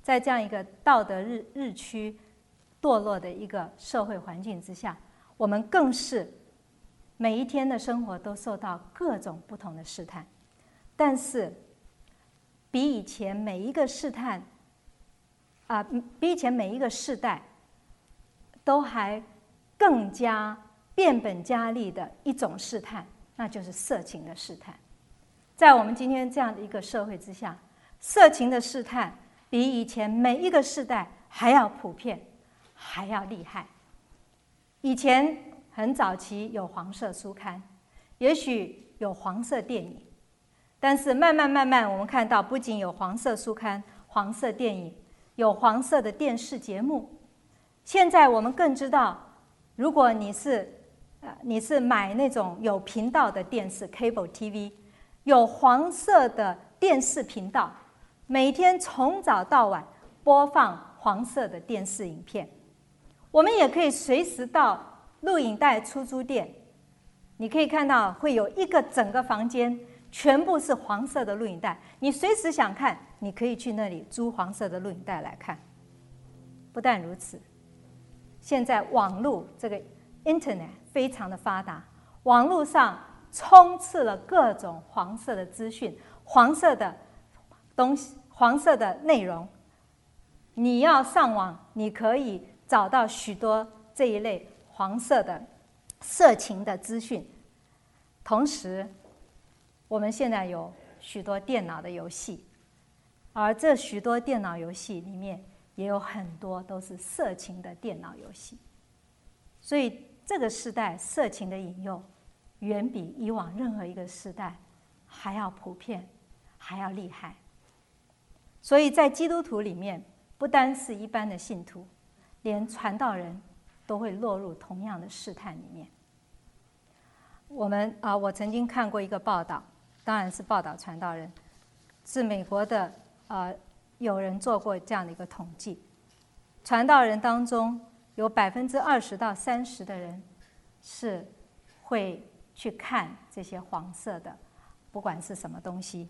在这样一个道德日日趋堕落的一个社会环境之下，我们更是每一天的生活都受到各种不同的试探，但是比以前每一个试探啊，比以前每一个世代都还更加变本加厉的一种试探，那就是色情的试探。在我们今天这样的一个社会之下，色情的试探比以前每一个世代还要普遍，还要厉害。以前很早期有黄色书刊，也许有黄色电影，但是慢慢慢慢我们看到，不仅有黄色书刊、黄色电影，有黄色的电视节目。现在我们更知道，如果你是呃你是买那种有频道的电视 cable T V， 有黄色的电视频道，每天从早到晚播放黄色的电视影片。我们也可以随时到录影带出租店，你可以看到会有一个整个房间全部是黄色的录影带，你随时想看，你可以去那里租黄色的录影带来看。不但如此，现在网络这个 Internet 非常的发达，网络上充斥了各种黄色的资讯、黄色的东西、黄色的内容。你要上网，你可以找到许多这一类黄色的色情的资讯。同时，我们现在有许多电脑的游戏，而这许多电脑游戏里面也有很多都是色情的电脑游戏。所以这个时代色情的引诱远比以往任何一个时代还要普遍，还要厉害。所以在基督徒里面，不单是一般的信徒，连传道人都会落入同样的试探里面。我们啊，我曾经看过一个报道，当然是报道传道人，是美国的呃有人做过这样的一个统计，传道人当中有百分之二十到三十的人是会去看这些黄色的，不管是什么东西。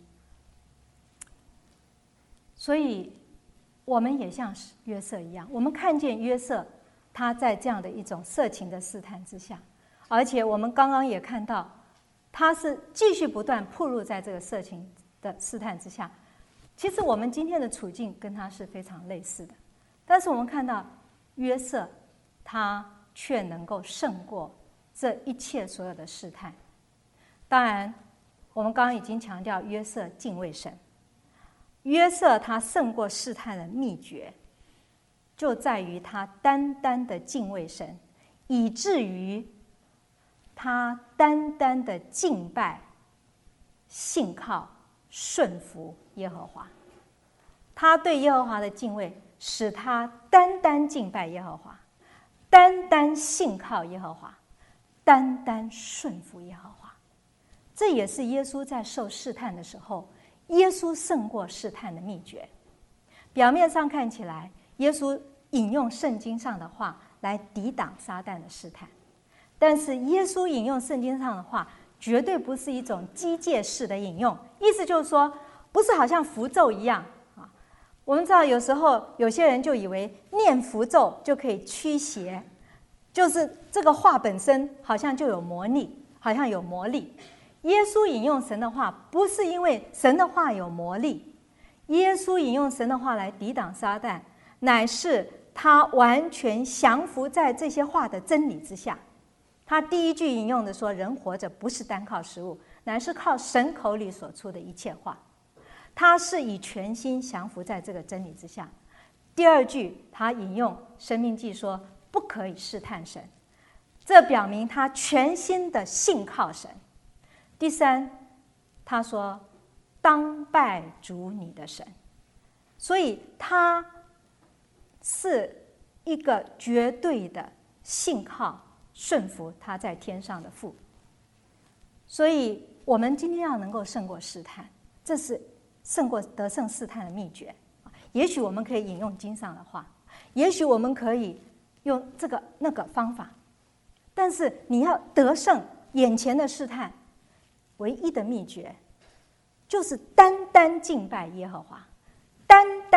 所以我们也像约瑟一样，我们看见约瑟他在这样的一种色情的试探之下，而且我们刚刚也看到，他是继续不断暴露在这个色情的试探之下。其实我们今天的处境跟他是非常类似的，但是我们看到约瑟他却能够胜过这一切所有的试探。当然我们刚刚已经强调约瑟敬畏神，约瑟他胜过试探的秘诀就在于他单单的敬畏神，以至于他单单的敬拜、信靠、顺服耶和华。他对耶和华的敬畏使他单单敬拜耶和华，单单信靠耶和华，单单顺服耶和华。这也是耶稣在受试探的时候，耶稣胜过试探的秘诀。表面上看起来，耶稣引用圣经上的话来抵挡撒旦的试探，但是耶稣引用圣经上的话绝对不是一种机械式的引用，意思就是说，不是好像符咒一样啊。我们知道有时候有些人就以为念符咒就可以驱邪，就是这个话本身好像就有魔力，好像有魔力。耶稣引用神的话，不是因为神的话有魔力，耶稣引用神的话来抵挡撒旦，乃是他完全降服在这些话的真理之下。他第一句引用的说，人活着不是单靠食物，乃是靠神口里所出的一切话。他是以全心降服在这个真理之下。第二句他引用申命记说，不可以试探神，这表明他全心的信靠神。第三，他说当拜主你的神，所以他是一个绝对的信靠顺服他在天上的父。所以我们今天要能够胜过试探，这是胜过得胜试探的秘诀。也许我们可以引用经上的话，也许我们可以用这个那个方法，但是你要得胜眼前的试探，唯一的秘诀就是单单敬拜耶和华，单单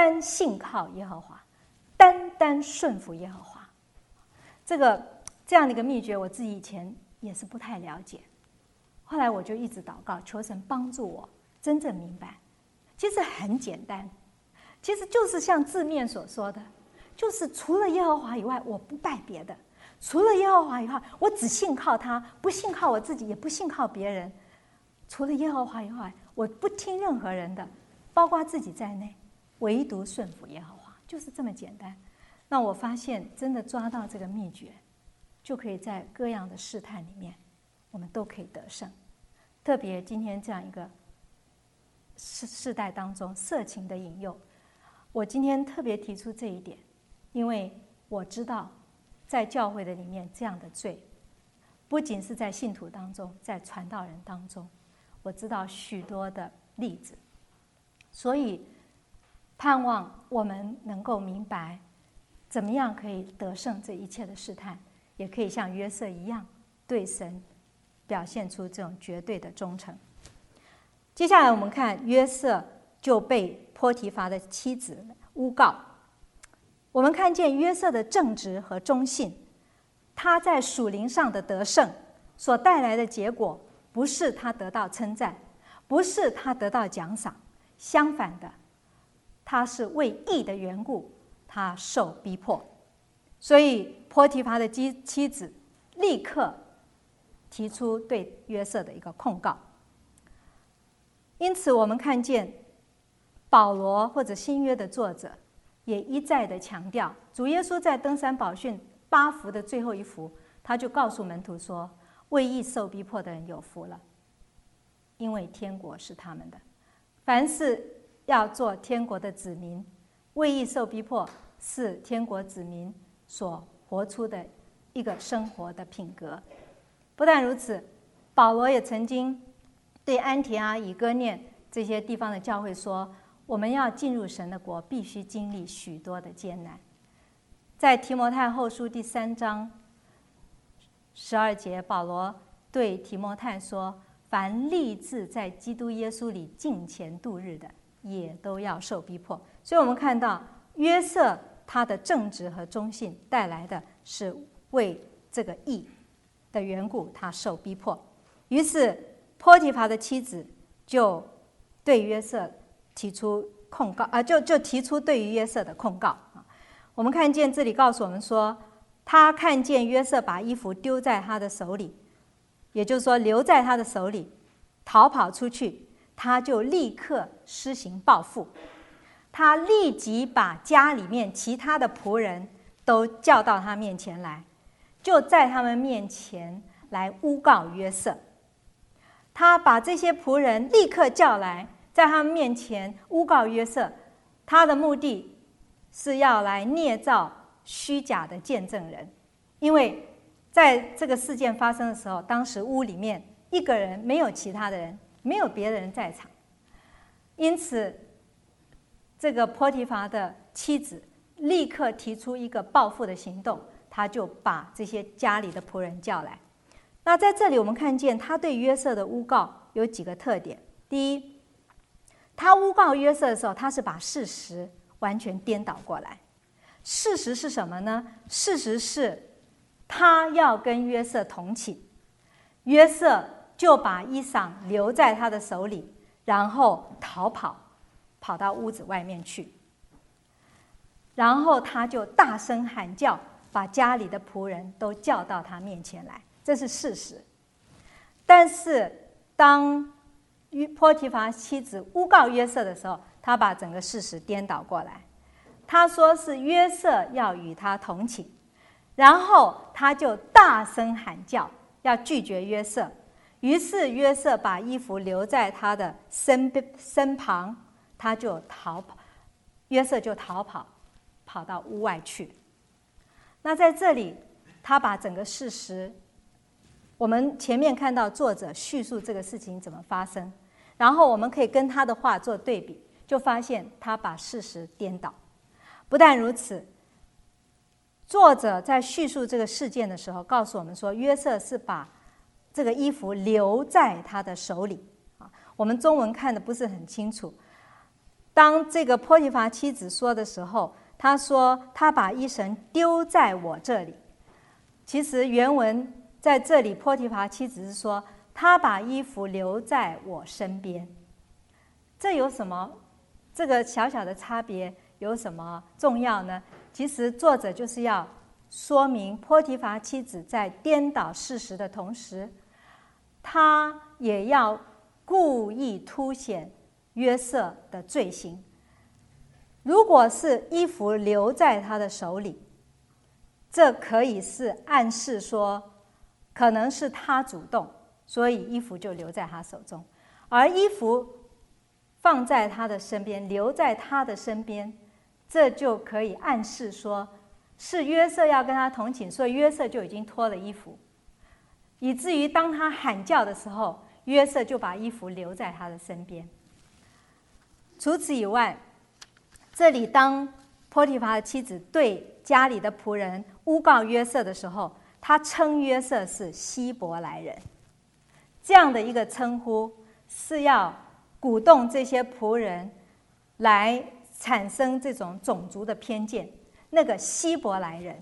单信靠耶和华，单单顺服耶和华。这个这样的一个秘诀，我自己以前也是不太了解。后来我就一直祷告，求神帮助我真正明白。其实很简单，其实就是像字面所说的，就是除了耶和华以外，我不拜别的；除了耶和华以外，我只信靠他，不信靠我自己，也不信靠别人。除了耶和华以外，我不听任何人的，包括自己在内，唯独顺服耶和华，就是这么简单。那我发现真的抓到这个秘诀，就可以在各样的试探里面，我们都可以得胜。特别今天这样一个世世代当中，色情的引诱，我今天特别提出这一点，因为我知道在教会的里面，这样的罪不仅是在信徒当中，在传道人当中，我知道许多的例子。所以盼望我们能够明白怎么样可以得胜这一切的试探，也可以像约瑟一样对神表现出这种绝对的忠诚。接下来我们看约瑟就被波提乏的妻子诬告。我们看见约瑟的正直和忠信，他在属灵上的得胜所带来的结果，不是他得到称赞，不是他得到奖赏，相反的，他是为义的缘故，他受逼迫。所以波提乏的妻子立刻提出对约瑟的一个控告。因此我们看见保罗或者新约的作者也一再的强调，主耶稣在登山宝训八福的最后一福，他就告诉门徒说，为义受逼迫的人有福了，因为天国是他们的。凡是要做天国的子民，为义受逼迫是天国子民所活出的一个生活的品格。不但如此，保罗也曾经对安提阿、以哥念这些地方的教会说，我们要进入神的国，必须经历许多的艰难。在提摩太后书第三章十二节，保罗对提摩太说，凡立志在基督耶稣里敬虔度日的，也都要受逼迫。所以我们看到约瑟他的正直和忠信带来的是为这个义的缘故，他受逼迫。于是波提乏的妻子就对约瑟提出控告，啊，就就提出对于约瑟的控告啊。我们看见这里告诉我们说，他看见约瑟把衣服丢在他的手里，也就是说留在他的手里，逃跑出去，他就立刻施行报复。他立即把家里面其他的仆人都叫到他面前来，就在他们面前来诬告约瑟。他把这些仆人立刻叫来，在他们面前诬告约瑟，他的目的是要来捏造虚假的见证人。因为在这个事件发生的时候，当时屋里面一个人，没有其他的人，没有别的人在场，因此这个波提乏的妻子立刻提出一个报复的行动，他就把这些家里的仆人叫来。那在这里我们看见他对约瑟的诬告有几个特点。第一，他诬告约瑟的时候，他是把事实完全颠倒过来。事实是什么呢？事实是他要跟约瑟同寝，约瑟就把衣裳留在他的手里，然后逃跑，跑到屋子外面去。然后他就大声喊叫，把家里的仆人都叫到他面前来，这是事实。但是当波提乏妻子诬告约瑟的时候，他把整个事实颠倒过来。他说是约瑟要与他同寝，然后他就大声喊叫，要拒绝约瑟。于是约瑟把衣服留在他的身身旁，他就逃跑，约瑟就逃跑，跑到屋外去。那在这里，他把整个事实，我们前面看到作者叙述这个事情怎么发生，然后我们可以跟他的话做对比，就发现他把事实颠倒。不但如此，作者在叙述这个事件的时候告诉我们说，约瑟是把这个衣服留在他的手里啊。我们中文看的不是很清楚， 当这个波提乏妻子说的时候，他说他把衣绳丢在我这里。其实原文在这里，波提乏妻子是说他把衣服留在我身边。这有什么？这个小小的差别有什么重要呢？其实作者就是要说明波提乏妻子在颠倒事实的同时，他也要故意凸显约瑟的罪行。如果是衣服留在他的手里，这可以是暗示说可能是他主动，所以衣服就留在他手中。而衣服放在他的身边，留在他的身边，这就可以暗示说是约瑟要跟他同寝，所以约瑟就已经脱了衣服，以至于当他喊叫的时候，约瑟就把衣服留在他的身边。除此以外，这里当波提乏的妻子对家里的仆人诬告约瑟的时候，他称约瑟是希伯来人。这样的一个称呼是要鼓动这些仆人来产生这种种族的偏见，那个希伯来人。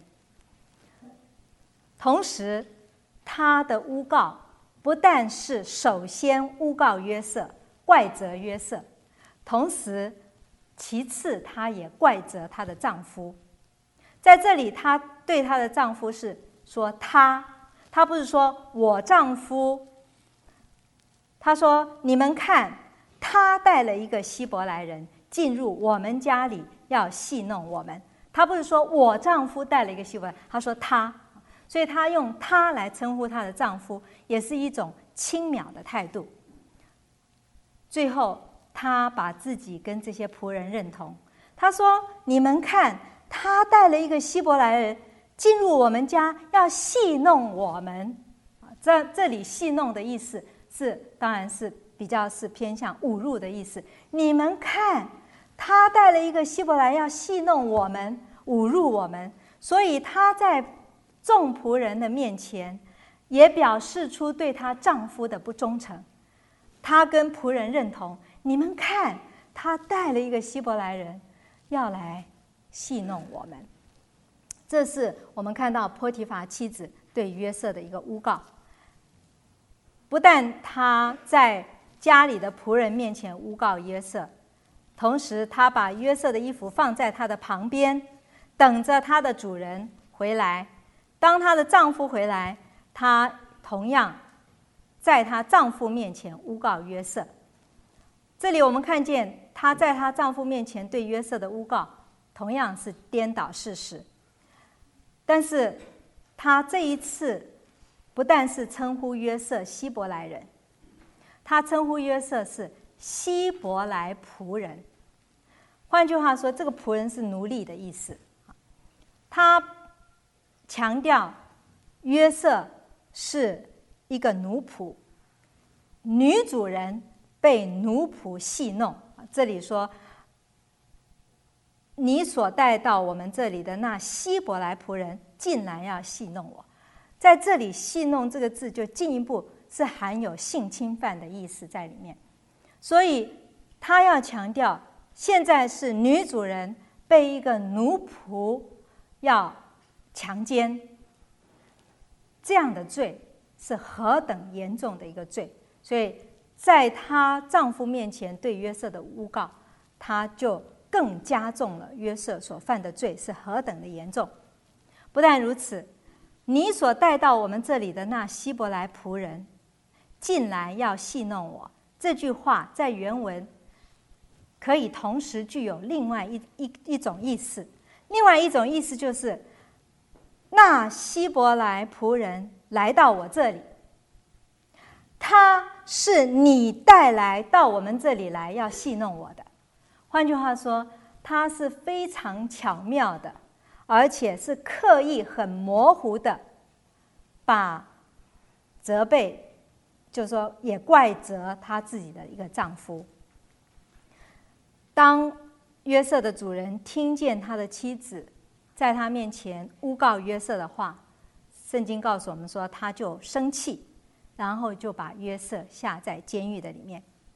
同时他的诬告不但是首先诬告约瑟，怪责约瑟，同时其次她也怪责她的丈夫。在这里她对她的丈夫是说他，她不是说我丈夫，她说你们看，他带了一个希伯来人进入我们家里要戏弄我们。她不是说我丈夫带了一个希伯来人，她说他，所以她用他来称呼她的丈夫，也是一种轻蔑的态度。最后他把自己跟这些仆人认同，他说你们看，他带了一个希伯来人进入我们家要戏弄我们。这这里戏弄的意思是当然是比较是偏向侮辱的意思。你们看，他带了一个希伯来要戏弄我们，侮辱我们，所以他在众仆人的面前也表示出对她丈夫的不忠诚。她跟仆人认同，你们看，他带了一个希伯来人要来戏弄我们。这是我们看到波提乏妻子对约瑟的一个诬告。不但他在家里的仆人面前诬告约瑟，同时他把约瑟的衣服放在他的旁边，等着他的主人回来。当她的丈夫回来，她同样在她丈夫面前诬告约瑟。这里我们看见她在她丈夫面前对约瑟的诬告同样是颠倒事实，但是她这一次不但是称呼约瑟希伯来人，她称呼约瑟是希伯来仆人。换句话说，这个仆人是奴隶的意思。她强调约瑟是一个奴仆，女主人被奴仆戏弄。这里说你所带到我们这里的那希伯来仆人竟然要戏弄我。在这里戏弄这个字就进一步是含有性侵犯的意思在里面，所以他要强调现在是女主人被一个奴仆要强奸，这样的罪是何等严重的一个罪。所以在她丈夫面前对约瑟的诬告，她就更加重了约瑟所犯的罪是何等的严重。不但如此，你所带到我们这里的那希伯来仆人进来要戏弄我，这句话在原文可以同时具有另外一一一种意思。另外一种意思就是那希伯来仆人来到我这里，他是你带来到我们这里来要戏弄我的。换句话说，他是非常巧妙的，而且是刻意很模糊的把责备，就是说也怪责他自己的一个丈夫。当约瑟的主人听见他的妻子在他面前诬告约瑟的话，圣经告诉我们说他就生气，然后就把约瑟下在监狱的里面。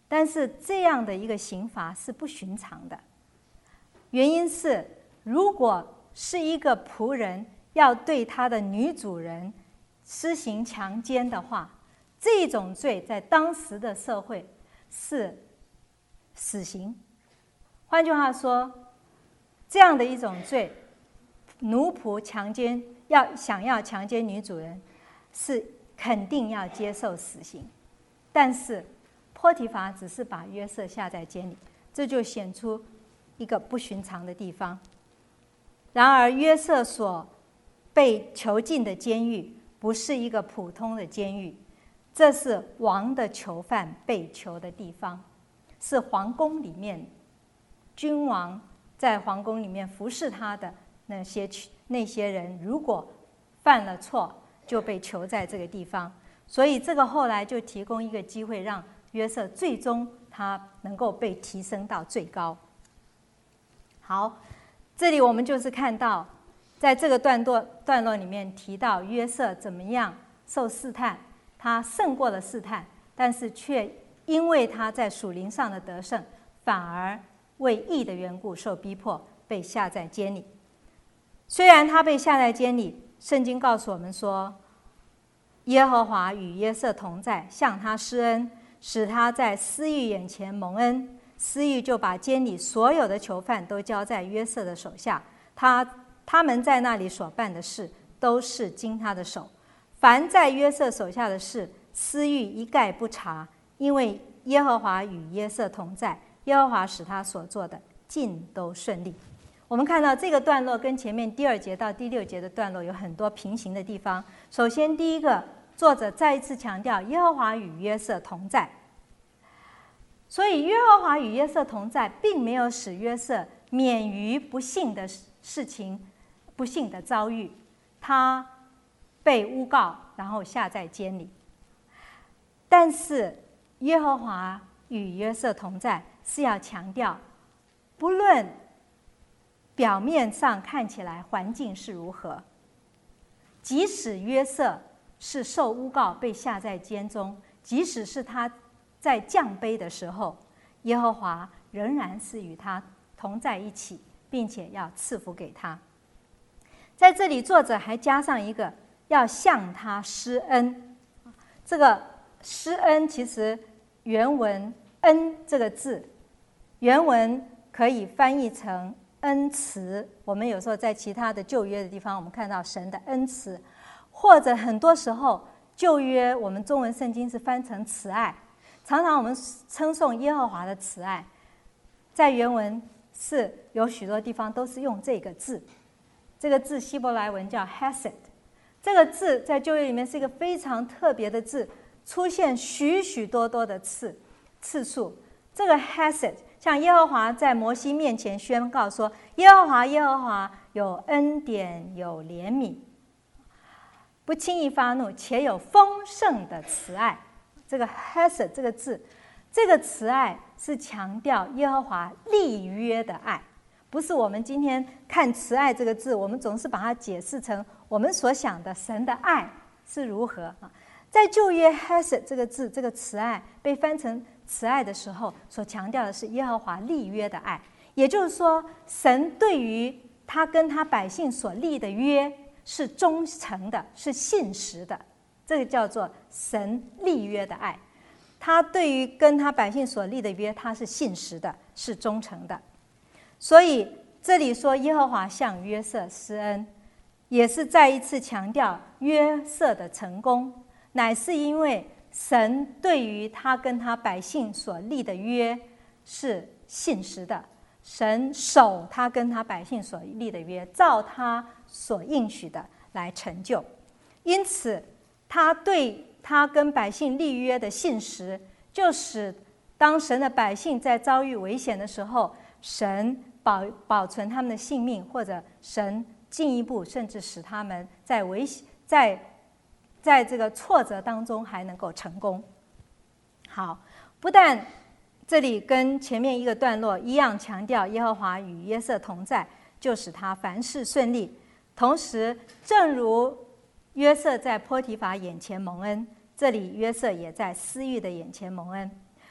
但是这样的一个刑罚是不寻常的。原因是，如果是一个仆人要对他的女主人施行强奸的话，这种罪在当时的社会是死刑。换句话说，这样的一种罪，奴仆强奸要想要强奸女主人，是肯定要接受死刑。但是波提乏只是把约瑟下在监里，这就显出一个不寻常的地方。然而约瑟所被囚禁的监狱不是一个普通的监狱，这是王的囚犯被囚的地方，是皇宫里面君王在皇宫里面服侍他的那些那些人，如果犯了错就被囚在这个地方。所以这个后来就提供一个机会，让约瑟最终他能够被提升到最高。好，这里我们就是看到在这个段落段落里面提到约瑟怎么样受试探，他胜过了试探，但是却因为他在属灵上的得胜，反而为义的缘故受逼迫，被下在监里。虽然他被下在监里，圣经告诉我们说，耶和华与约瑟同在，向他施恩，使他在司狱眼前蒙恩。司狱就把监里所有的囚犯都交在约瑟的手下，他他们在那里所办的事都是经他的手。凡在约瑟手下的事，司狱一概不查，因为耶和华与约瑟同在，耶和华使他所做的尽都顺利。我们看到这个段落跟前面第二节到第六节的段落有很多平行的地方。首先第一个，作者再一次强调耶和华与约瑟同在，所以耶和华与约瑟同在并没有使约瑟免于不幸的事情、不幸的遭遇，他被诬告然后下在监里。但是耶和华与约瑟同在是要强调，不论表面上看起来环境是如何，即使约瑟是受诬告被下在监中，即使是他在降卑的时候，耶和华仍然是与他同在一起，并且要赐福给他。在这里作者还加上一个要向他施恩，这个施恩其实原文恩这个字原文可以翻译成恩慈，我们有时候在其他的旧约的地方我们看到神的恩慈，或者很多时候旧约我们中文圣经是翻成慈爱，常常我们称颂耶和华的慈爱，在原文是有许多地方都是用这个字，这个字希伯来文叫 hesed， 这个字在旧约里面是一个非常特别的字，出现许许多多的次次数。这个 hesed 像耶和华在摩西面前宣告说，耶和华耶和华有恩典有怜悯，不轻易发怒，且有丰盛的慈爱。这个 hesed 这个字，这个慈爱是强调耶和华立约的爱，不是我们今天看慈爱这个字，我们总是把它解释成我们所想的神的爱是如何啊。在旧约 hesed 这个字，这个慈爱被翻成慈爱的时候，所强调的是耶和华立约的爱，也就是说，神对于他跟他百姓所立的约是忠诚的，是信实的，这个叫做神立约的爱。他对于跟他百姓所立的约，他是信实的，是忠诚的。所以这里说耶和华向约瑟施恩，也是再一次强调约瑟的成功，乃是因为神对于他跟他百姓所立的约是信实的，神守他跟他百姓所立的约，照他所应许的来成就。因此他对他跟百姓立约的信实，就使当神的百姓在遭遇危险的时候，神保保存他们的性命，或者神进一步甚至使他们在危在在这个挫折当中还能够成功。好，不但这里跟前面一个段落一样强调耶和华与约瑟同在，就使他凡事顺利，同时正如约瑟在波提乏眼前蒙恩，这里约瑟也在司狱的眼前蒙恩。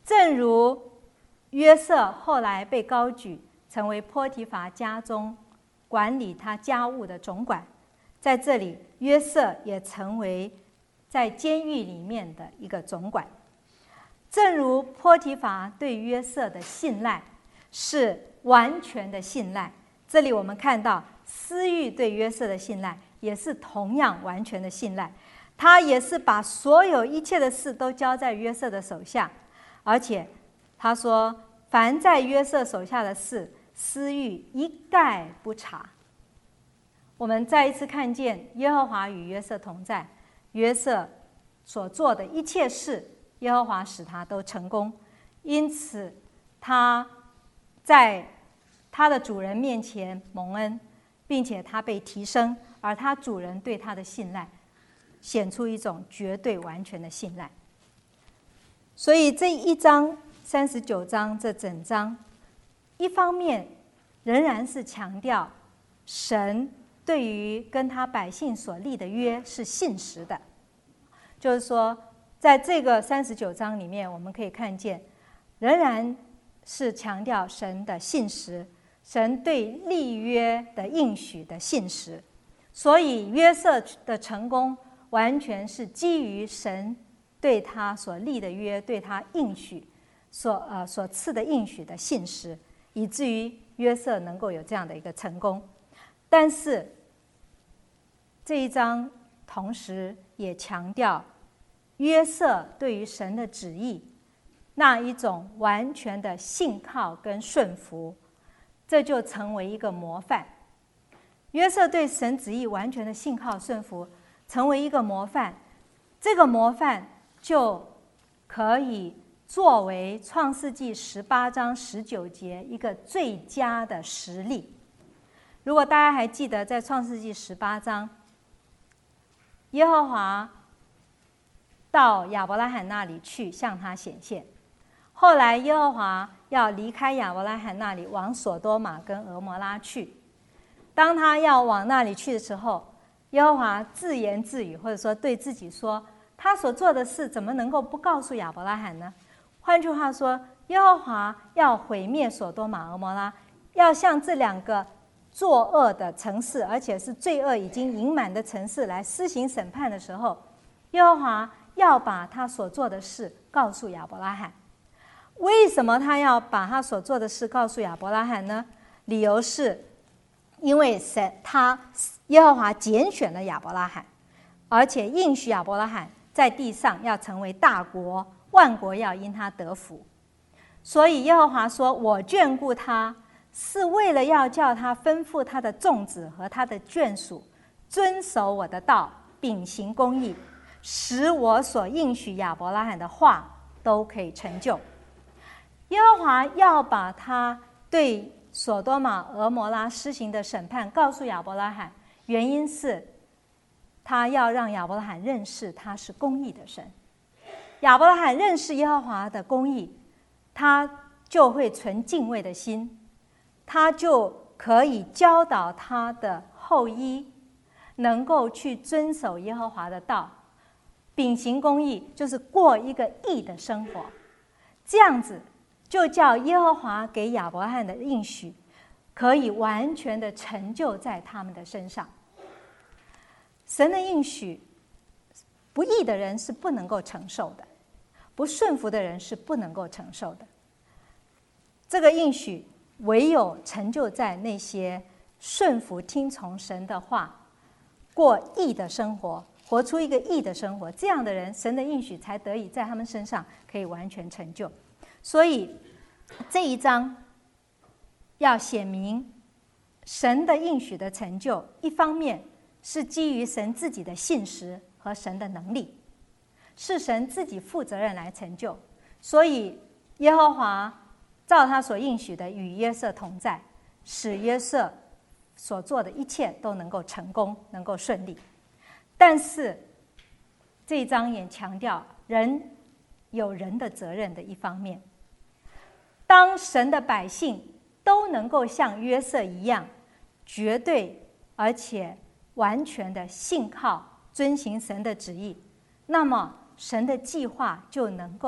正如约瑟后来被高举成为波提乏家中管理他家务的总管，在这里约瑟也成为在监狱里面的一个总管。正如波提乏对约瑟的信赖是完全的信赖，这里我们看到司狱对约瑟的信赖也是同样完全的信赖，他也是把所有一切的事都交在约瑟的手下，而且他说凡在约瑟手下的事，司狱一概不查。我们再一次看见耶和华与约瑟同在，约瑟所做的一切事，耶和华使他都成功，因此他在他的主人面前蒙恩，并且他被提升，而他主人对他的信赖显出一种绝对完全的信赖。所以这一章三十九章这整章，一方面仍然是强调神对于跟他百姓所立的约是信实的，就是说在这个三十九章里面，我们可以看见仍然是强调神的信实，神对立约的应许的信实。所以约瑟的成功完全是基于神对他所立的约，对他应许所呃所赐的应许的信实，以至于约瑟能够有这样的一个成功。但是这一章同时也强调约瑟对于神的旨意那一种完全的信靠跟顺服，这就成为一个模范。约瑟对神旨意完全的信靠顺服，成为一个模范，这个模范就可以作为创世纪十八章十九节一个最佳的实例。如果大家还记得，在创世纪十八章，耶和华到亚伯拉罕那里去向他显现，后来耶和华要离开亚伯拉罕那里往索多玛跟俄摩拉去，当他要往那里去的时候，耶和华自言自语，或者说对自己说，他所做的事怎么能够不告诉亚伯拉罕呢？换句话说，耶和华要毁灭索多玛、俄摩拉，要向这两个作恶的城市，而且是罪恶已经盈满的城市来施行审判的时候，耶和华要把他所做的事告诉亚伯拉罕。为什么他要把他所做的事告诉亚伯拉罕呢？理由是因为神他耶和华拣选了亚伯拉罕，而且应许亚伯拉罕在地上要成为大国，万国要因他得福。所以耶和华说，我眷顾他，是为了要叫他吩咐他的众子和他的眷属遵守我的道，秉行公义，使我所应许亚伯拉罕的话都可以成就。耶和华要把他对索多玛、俄摩拉施行的审判告诉亚伯拉罕，原因是他要让亚伯拉罕认识他是公义的神。亚伯拉罕认识耶和华的公义，他就会存敬畏的心，他就可以教导他的后裔能够去遵守耶和华的道，秉行公义，就是过一个义的生活。这样子就叫耶和华给亚伯拉罕的应许可以完全的成就在他们的身上。神的应许，不义的人是不能够承受的，不顺服的人是不能够承受的。这个应许唯有成就在那些顺服听从神的话，过义的生活，活出一个义的生活，这样的人，神的应许才得以在他们身上可以完全成就。所以这一章要显明神的应许的成就，一方面是基于神自己的信实和神的能力，是神自己负责任来成就。所以耶和华照他所应许的与约瑟同在，使约瑟所做的一切都能够成功，能够顺利。但是这一章也强调人有人的责任的一方面。当神的百姓都能够像约瑟一样绝对而且完全的信靠遵行神的旨意，那么神的计划就能够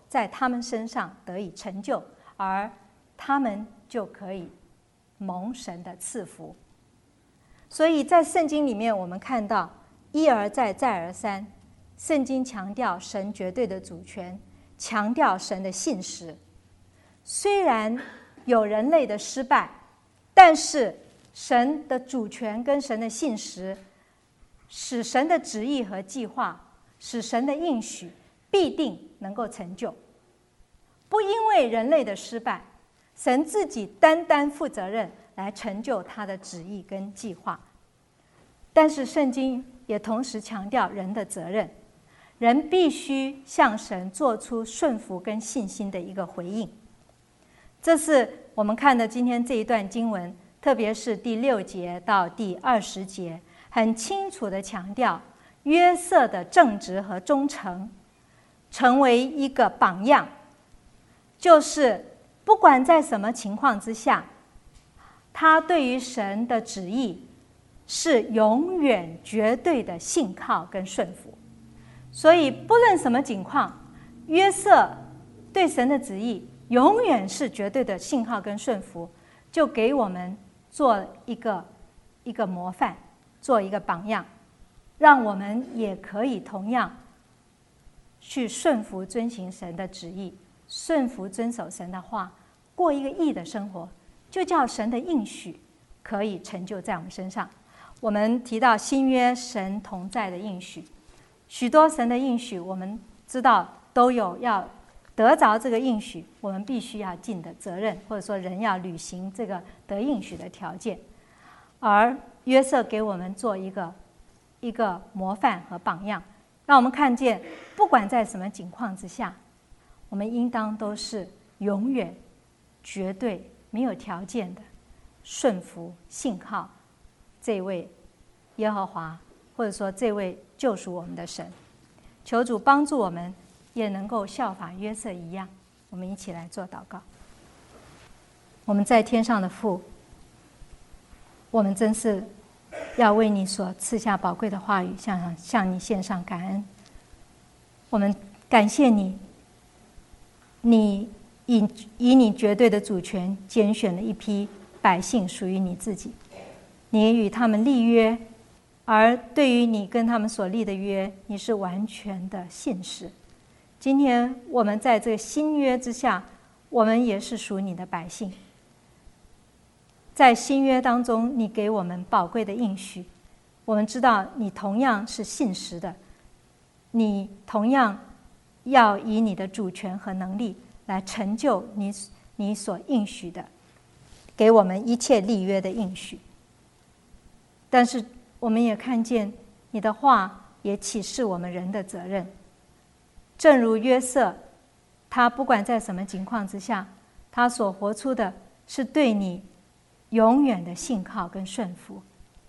在他们身上得以成就，而他们就可以蒙神的赐福。所以在圣经里面，我们看到一而再再而三，圣经强调神绝对的主权，强调神的信实。虽然有人类的失败，但是神的主权跟神的信实，使神的旨意和计划，使神的应许必定能够成就。不因为人类的失败，神自己单单负责任来成就他的旨意跟计划。但是圣经也同时强调人的责任，人必须向神做出顺服跟信心的一个回应。这是我们看的今天这一段经文，特别是第六节到第二十节，很清楚地强调约瑟的正直和忠诚，成为一个榜样，就是不管在什么情况之下，他对于神的旨意是永远绝对的信靠跟顺服。所以不论什么情况，约瑟对神的旨意永远是绝对的信靠跟顺服，就给我们做一个一个模范，做一个榜样，让我们也可以同样去顺服遵行神的旨意，顺服遵守神的话，过一个义的生活，就叫神的应许可以成就在我们身上。我们提到新约神同在的应许，许多神的应许我们知道都有要得着这个应许我们必须要尽的责任，或者说人要履行这个得应许的条件。而约瑟给我们做一个一个模范和榜样，让我们看见不管在什么情况之下，我们应当都是永远绝对没有条件的顺服信靠这位耶和华，或者说这位救赎我们的神。求主帮助我们也能够效法约瑟一样。我们一起来做祷告。我们在天上的父，我们真是要为你所赐下宝贵的话语向向你献上感恩。我们感谢你，你以以你绝对的主权拣选了一批百姓属于你自己，你与他们立约，而对于你跟他们所立的约，你是完全的信实。今天我们在这个新约之下，我们也是属你的百姓。在新约当中，你给我们宝贵的应许，我们知道你同样是信实的，你同样要以你的主权和能力来成就你你所应许的，给我们一切立约的应许。但是我们也看见你的话也启示我们人的责任。正如约瑟，他不管在什么情况之下，他所活出的是对你永远的信靠跟顺服。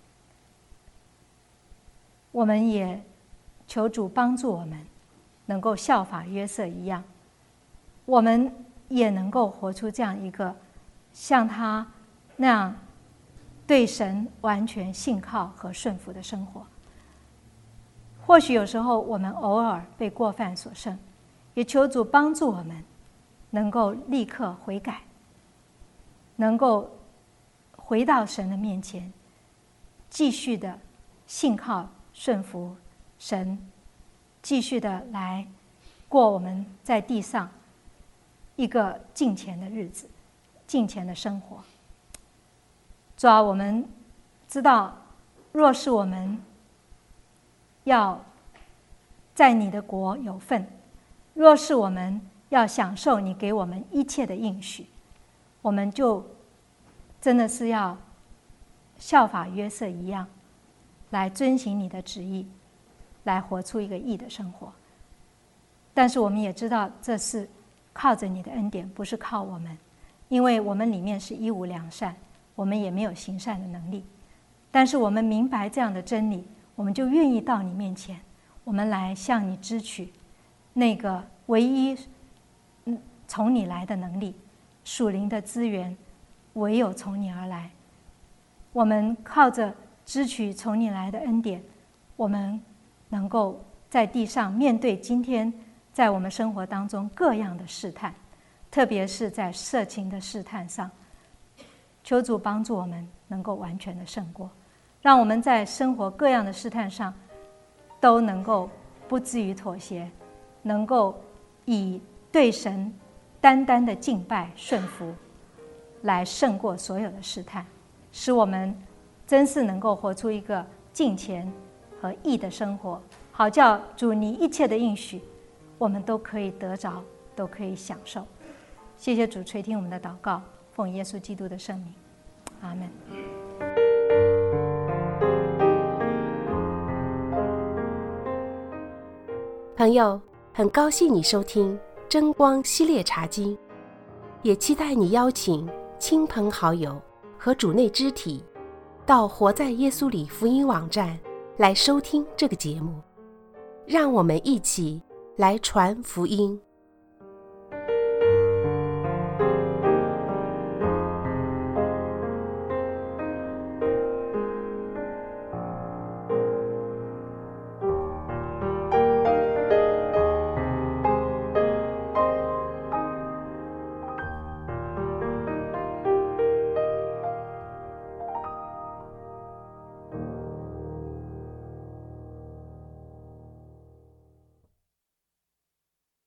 我们也求主帮助我们能够效法约瑟一样，我们也能够活出这样一个像他那样对神完全信靠和顺服的生活。或许有时候我们偶尔被过犯所胜，也求主帮助我们能够立刻悔改，能够回到神的面前，继续的信靠顺服神，继续的来过我们在地上一个敬虔的日子，敬虔的生活。主啊，我们知道，若是我们要在你的国有份，若是我们要享受你给我们一切的应许，我们就真的是要效法约瑟一样，来遵行你的旨意，来活出一个义的生活。但是我们也知道，这是靠着你的恩典，不是靠我们，因为我们里面是一无良善，我们也没有行善的能力。但是我们明白这样的真理，我们就愿意到你面前，我们来向你支取那个唯一从你来的能力，属灵的资源唯有从你而来。我们靠着支取从你来的恩典，我们能够在地上面对今天在我们生活当中各样的试探，特别是在色情的试探上，求主帮助我们能够完全的胜过，让我们在生活各样的试探上都能够不至于妥协，能够以对神单单的敬拜顺服来胜过所有的试探，使我们真是能够活出一个敬虔和义的生活，好叫主你一切的应许我们都可以得着，都可以享受。谢谢主垂听我们的祷告，奉耶稣基督的圣名，阿们。 朋友，很高兴你收听真光系列查经，也期待你邀请亲朋好友和主内肢体到活在耶稣里福音网站来收听这个节目，让我们一起来传福音。